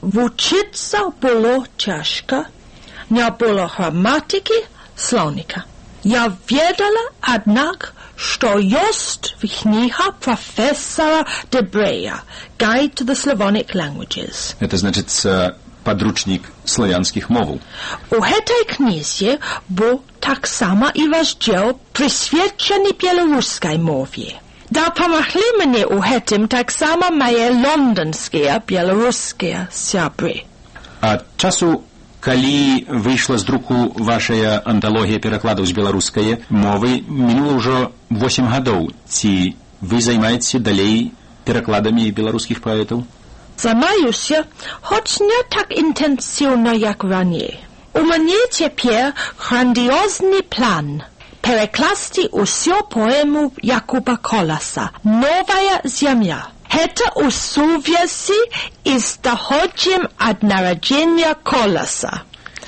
Вчитися було тяжко, не було граматики, словника. Я ведала, однак, что есть в книгах профессора Дебрея «Guide to the Slavonic Languages». Это значит подручник славянских мовов. У этой книзе был так само и раздел, присвяченный белорусской мове. Да помогли мне у этом так само мои лондонские белорусские сябры. А часу, калі выйшла з друку вашая анталогія перакладаў з беларускай мовы, мінула ўжо восем гадоў. Ці вы займаеце далей перакладамі беларускіх паэтаў? Займаюся, хоць не так інтэнсіўна, як раней. У мяне цяпер грандіозны план перакласці ўсё поэму Якуба Коласа «Новая земля». Это у сувязі із доходжем от народження Колоса.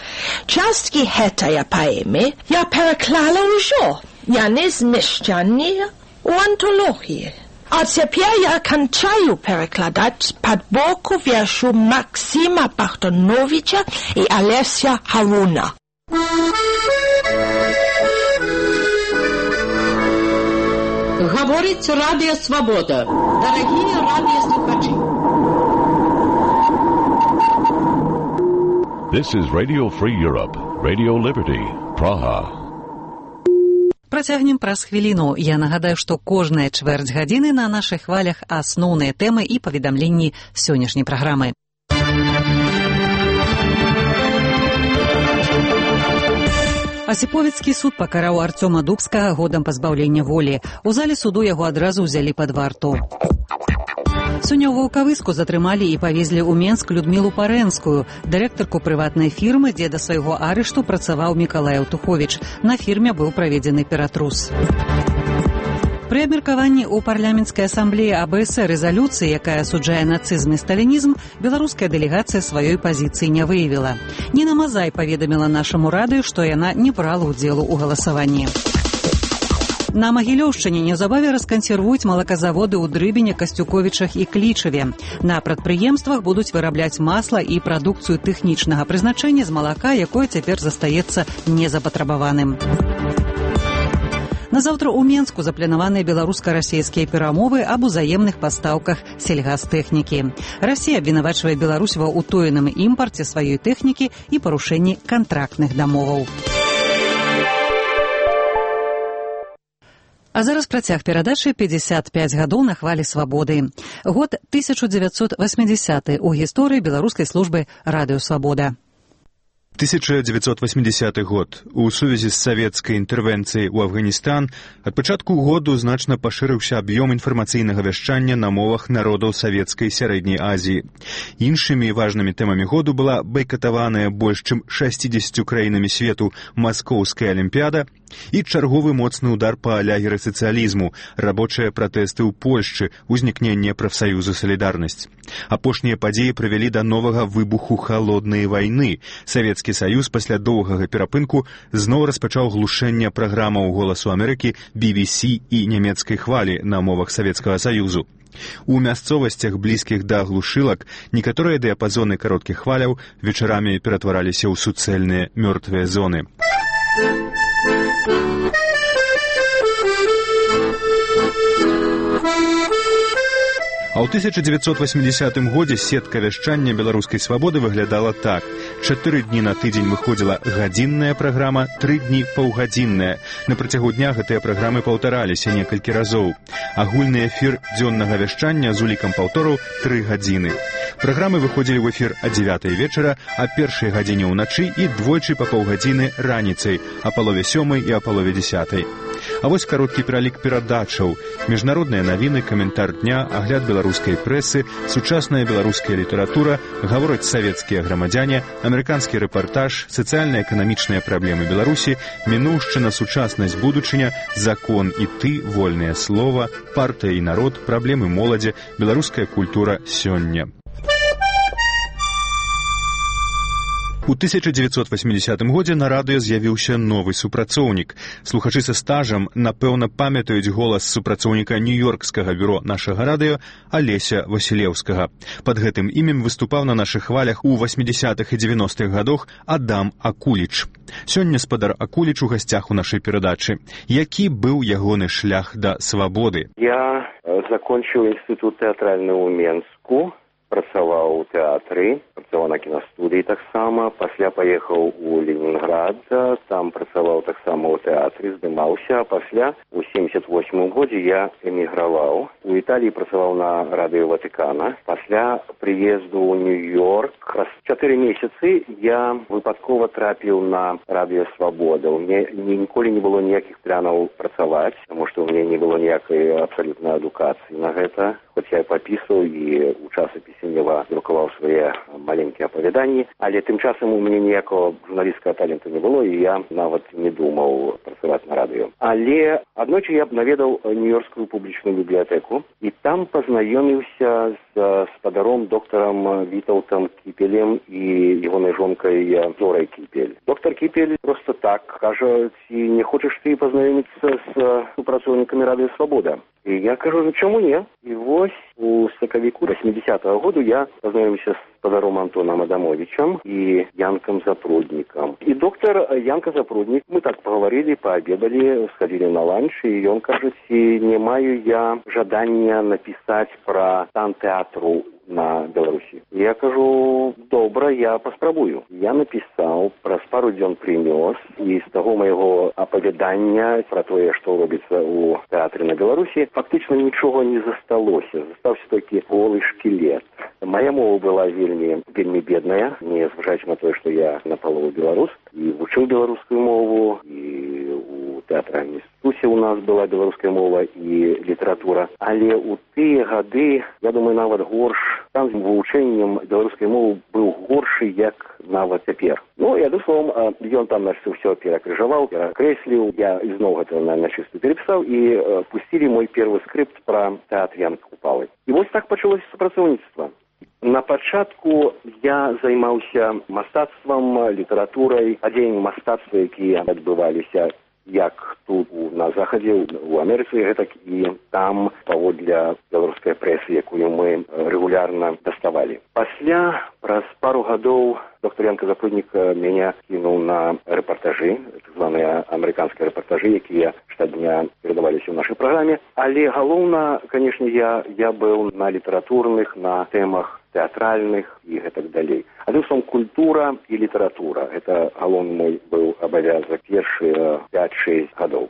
Частки этой поэмы я переклала уже, я не зміщені у антології. А теперь я кончаю перекладать подборку вершу Максима Бахтановича и Олеся Говорит Радио Свобода. Дорогие радиослушатели. This is Radio Free Europe, Radio Liberty, Praha. Працягнем праз хвіліну. Я нагадаю, што кожная чвэрць гадзіны на нашых хвалях асноўныя тэмы і паведамленні сённяшняй праграмы. Асіповіцкі суд пакараў Арцёма Дубскага годам пазбаўлення волі. У зале суду яго адразу ўзялі пад варту. Сёння ў Ваўкавыску затрымалі і павезлі ў Менск Людмілу Парэнскую, дырэктарку прыватнай фірмы, дзе да свайго арышту працаваў Мікалай Аўтуховіч. На фірме быў праведзены ператрус. Пры абмеркаванні ў парламенцкай асамблеі А Б С рэзалюцыі, якая асуджае нацызм і сталінізм, беларуская дэлегацыя сваёй пазіцыі не выявіла. Ніна Мазай паведаміла нашаму радыё, што яна не брала ўдзелу ў галасаванні. На Магілёўшчыне неўзабаве раскансервуюць малаказаводы ў Дрыбіне, Касцюковічах і Клічаве. На прадпрыемствах будуць вырабляць масла і прадукцыю тэхнічнага прызначэння з малака, якое цяпер застаецца незапатрабаваным. Назаўтра ў Менску запланаваныя беларуска-расейскія перамовы аб узаемных пастаўках сельгастэхнікі. Расія абвінавачвае Беларусь ва ўтоеным імпарце сваёй тэхнікі і парушэнні кантрактных дамоваў. А зараз працяг перадачы пятьдесят пять гадоў на хвалі свабоды. Год тысяча девятьсот восьмидесятый у гісторыі беларускай службы Радыё Свабода. тысяча девятьсот восьмидесятый год. У сувязі з савецкай інтэрвенцыяй у Афганістан ад пачатку году значна пашырыўся аб'ём інфармацыйнага вяшчання на мовах народаў савецкай сярэдняй Азіі. Іншымі важнымі тэмамі году была байкатаваная больш чым шасцідзесяцю краінамі свету Маскоўская алімпіяда і чарговы моцны удар па лагеры сацыялізму, рабочыя пратэсты ў Польшчы, узнікненне прафсаюзу «Салідарнасць». Апошнія падзеі прывялі да новага выбуху халоднай вайны. Савецкі Саюз пасля доўгага перапынку зноў распачаў глушэнне праграмаў «Голасу Амерыкі», Би Би Си і нямецкай хвалі на мовах Савецкага Саюзу. У мясцовасцях, блізкіх да глушылак, некаторыя дыяпазоны кароткіх хваляў вечарамі ператвараліся ў суцэльныя мёртвыя зоны. А ў тысяча девятьсот восьмидесятым годзе сетка вяшчання беларускай свабоды выглядала так. Чатыры дні на тыдзень выходзіла гадзінная праграма, тры дні паўгадзінная. На працягу дня гэтыя праграмы паўтараліся некалькі разоў. Агульны эфір дзённага вяшчання з улікам паўтораў тры гадзіны. Праграмы выходзілі ў эфір а дзевятай вечара, а першай гадзіне ўначы і двойчы па паўгадзіны раніцай, а палове сёмай і а палове дзесятай. А вось кароткі пералік перадачаў. Міжнародныя навіны, каментар дня, агляд беларускай прэсы, сучасная беларуская літаратура, гавораць савецкія грамадзяне, амерыканскі рэпартаж, сацыяльна-эканамічныя праблемы Беларусі, мінуўшчына, сучаснасць, будучыня, закон і ты, вольнае слова, партыя і народ, праблемы моладзі, беларуская культура сёння. У тысяча девятьсот восьмидесятым годзе на радыё з'явіўся новы супрацоўнік. Слухачы са стажам, напэўна, памятаюць голас супрацоўніка нью-ёркскага бюро нашага радыё Алеся Васілеўскага. Пад гэтым імем выступаў на нашых хвалях у восьмидесятых і девяностых гадах Адам Акуліч. Сёння спадар Акуліч у гасцях у нашай перадачы. Які быў ягоны шлях да свабоды? Я закончыў інстытут тэатральны ў Менску, працаваў у тэатры, працаваў на кінастудыі таксама, пасля паехаў у Ленінград, там працаваў таксама ў тэатры, здымаўся, а пасля у семьдесят восьмым годзе я эміграваў. У Італіі працаваў на радыё Ватыкана. Пасля прыезду ў Нью-Йорк, праз чатыры месяцы я выпадкова трапіў на радыё Свабода. У мяне ніколі не было ніякіх планаў працаваць, таму што ў мяне не было ніякай абсалютна адукацыі на гэта, хоць я папісаў і у часопісе Нєва друкував свої маленькі апавяданні, але тим часом у мене ніякого журналістського таленту не було, і я навіть не думав працювати на радіо. Але одночі я навідав Нью-Йоркську публічну бібліотеку, і там познайомився з спадаром доктором Вітаутом Кіпелем і його жонкою Зорою Кіпель. Доктор Кіпель просто так каже, не хочеш ти познайомитися з супрацовниками Радіо Свобода? І я кажу, ну чому ні? І ось у сакавіку восьмидесятого году я познайомився з доктором Антоном Адамовичем и Янком Запрудником. И доктор Янка Запрудник, мы так поговорили, пообедали, сходили на ланч, и он кажет, не маю я жадания написать про стан театру на Беларуси. Я кажу, добра, я паспрабую. Я написал, праз пару дзён принес, и з таго майго апавядання про тое, што робіцца ў тэатры на Беларуси, фактично нічога не засталося. Застаўся толькі голы шкілет. Моя мова была вельмі, вельмі бедная, не зважаючы на тое, што я напалову беларус, і вучыў беларускую мову, і у тэатральнай інстытуце у нас была беларуская мова і літаратура. Але ў тыя гады, я думаю, нават горш, там з вывучэннем беларускай мовы быў горшы, як нават цяпер. Ну, і адным словом, ён там нас все перакрыжаваў, перакрэсліў, я ізноў гэта на чысту перепісаў, і э, пусцілі мой первый скрипт пра тэатр Янкі Купалы. І вось так пачалося супрацоўніцтва. На пачатку я займаўся мастацтвам, літаратурай, адзеннем мастацтва, якія адбываліся як тут на захадзе, у Амерыцы, гэтак і там паводле беларускай прэсы, якую мы рэгулярна даставалі. Пасля, праз пару гадоў, доктор Янка Запруднік мяне кінуў на рэпартажы, так званыя амерыканскія рэпартажы, якія штодня перадаваліся ў нашай праграме. Але галоўна, канешне, я, я быў на літаратурных, на тэмах тэатральных і гэтак далей. Адным словом, культура і літаратура. Гэта галоўны мой быў абавязак першыя пяць-шэсць гадоў.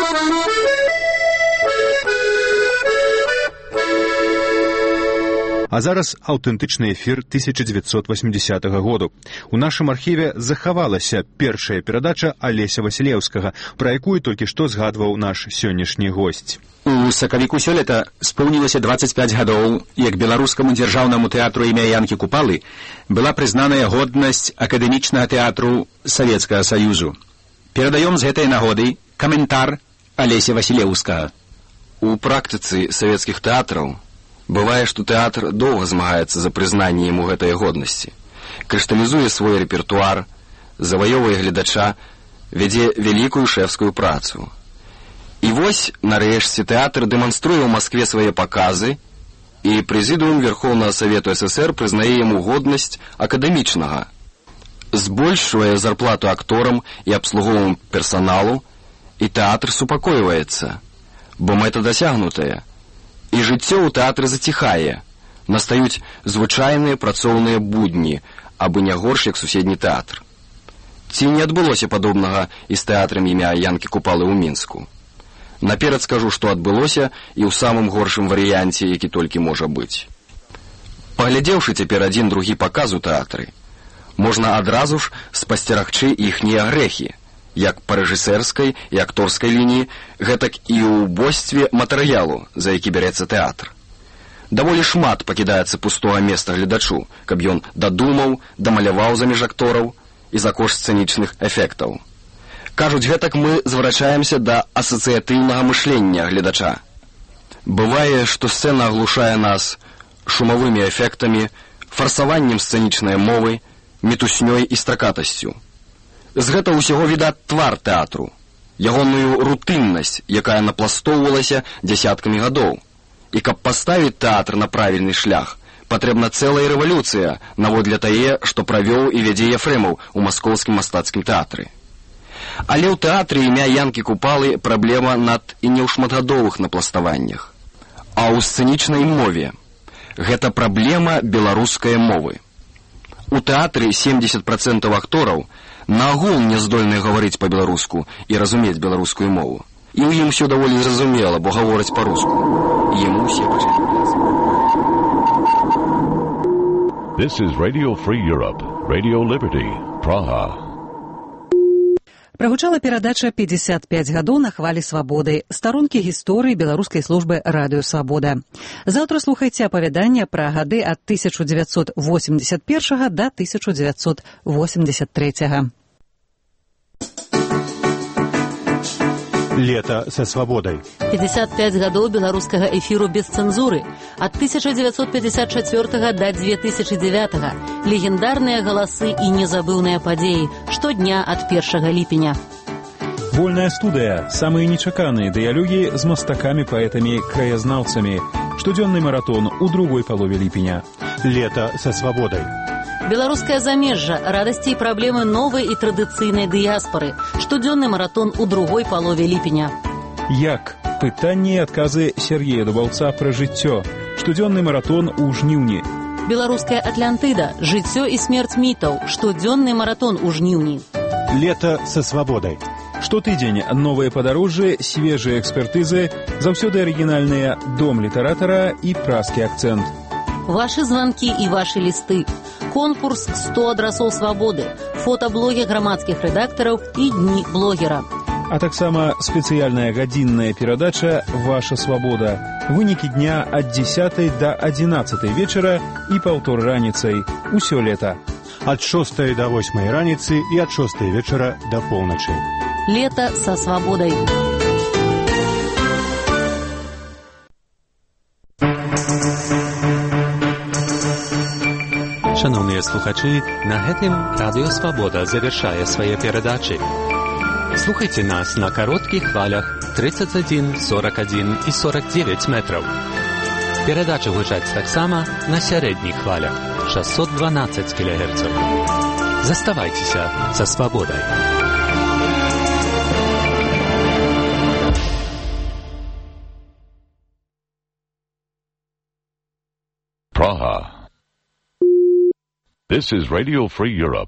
А зараз аўтэнтычны эфір тысяча дзевяцьсот восьмидесятого году. У нашым архіве захавалася першая перадача Алеся Васілеўскага, пра якую толькі што згадваў наш сённяшні госць. У сакавіку сёлета споўнілася дваццаць пяць гадоў, як беларускаму дзяржаўнаму тэатру імя Янкі Купалы была прызнаная годнасць акадэмічнага тэатру Савецкага Саюзу. Перадаём з гэтай нагоды каментар Алеся Васілеўскага. У практыцы савецкіх тэатраў бывае, што тэатр доўга змагаецца за прызнанне яму гэтай годнасці, крышталізуе свой рэпертуар, заваёвае гледача, вядзе вялікую шэфскую працу. І вось, нарэшце, тэатр дэманструе ў Маскве свае паказы, і прэзідыум Верхоўнага Савету ССР прызнае яму годнасць акадэмічнага. Збольшвае зарплату акторам і абслуговаму персаналу, і тэатр супакойваецца, бо мэта дасягнутая. І жыццё ў тэатры заціхае, настаюць звычайныя працоўныя будні, абы не горш, як суседні тэатр. Ці не адбылося падобнага і з тэатрам імя Янкі Купалы ў Мінску? Наперад скажу, што адбылося і ў самым горшым варыянце, які толькі можа быць. Паглядзеўшы цяпер адзін другі паказ у тэатры, можна адразу ж спасцерагчы іхнія грэхі, як па рэжысэрскай і акторскай лініі, гэтак і ў убостве матэрыялу, за які бярэцца тэатр. Даволі шмат пакідаецца пустога места гледачу, каб ён дадумаў, дамаляваў заміж актораў і за кошт сцэнічных эфектаў. Кажуць, гэтак мы зварачаемся да асацыятыўнага мышлення гледача. Бывае, што сцэна аглушае нас шумавымі эфектамі, фарсаваннем сцэнічнай мовы, мітуснёй і стракатасцю. З гэта ўсяго відаць твар тэатру, ягоную рутыннасць, якая напластоўвалася дзясяткамі гадоў. І каб паставіць тэатр на правільны шлях, патрэбна цэлая рэвалюцыя наводле тае, што правёў і вядзе Ефрэмаў у маскоўскім мастацкім тэатры. Але ў тэатры імя Янкі Купалы праблема над і не ў шматгадовых напластаваннях, а ў сцэнічнай мове. Гэта праблема беларускай мовы. У тэатры семьдесят процентов актораў нагул не здольныя гаварыць па-беларуску і разумець беларускую мову. І ў ім усё даволі зразумела, бо гавораць па-руску. І яму усе пачалі. This is Radio Free Europe, Radio Liberty, Praha. Прагучала перадача пятьдесят пять гадоў на хвалі свабоды, старонкі гісторыі беларускай службы радыё Свабода. Заўтра слухайце апавяданне пра гады ад тысяча девятьсот восемьдесят первого да тысяча девятьсот восемьдесят третьего. Лето со свободой. пятьдесят пять гадоў беларускага эфіру без цэнзуры. Ад тысяча девятьсот пятьдесят четвёртого да две тысячи девятого. Легендарныя галасы і незабыўныя падзеі. Штодня ад першага ліпеня. Вольная студыя. Самыя нечаканыя дыялогі з мастакамі, паэтамі, краязнаўцамі. Штодзённы маратон у другой палове ліпеня. Лето со свободой. Беларускае замежжа, радасці і праблемы новай і традыцыйнай дыяспары. Штодзённы маратон у другой палове ліпеня. Як? Пытанні і адказы Сергея Дубаўца пра жыццё. Штодзённы маратон у жніўні. Беларуская Атлантыда. Жыццё і смерць мітаў. Штодзённы маратон у жніўні. Лето со свободой. Штотыдзень новыя падарожжы, свежыя экспертызы, заўсёды арыгінальныя дом літаратара і празкі акцэнт. Вашы званкі і вашы лісты. Конкурс сто адрасоў свабоды, фотаблогі грамадскіх рэдактараў і дні блогера. А таксама спецыяльная гадзінная перадача «Ваша свабода». Вынікі дня ад дзесятай да адзінаццатай вечара і паўтор раніцай. Усё лета. Ад шостай да восьмай раніцы і ад шостай вечара да поўначы. Лето со свободой. Шановныя слухачы, на гэтым Радыё Свабода завяршае свае перадачы. Слухайце нас на кароткіх хвалях тридцать один, сорок один і сорок девять метраў. Перадачы гучаць таксама на сярэдніх хвалях шестьсот двенадцать килогерцаў. Заставайцеся са свабодай. Praha. This is Radio Free Europe,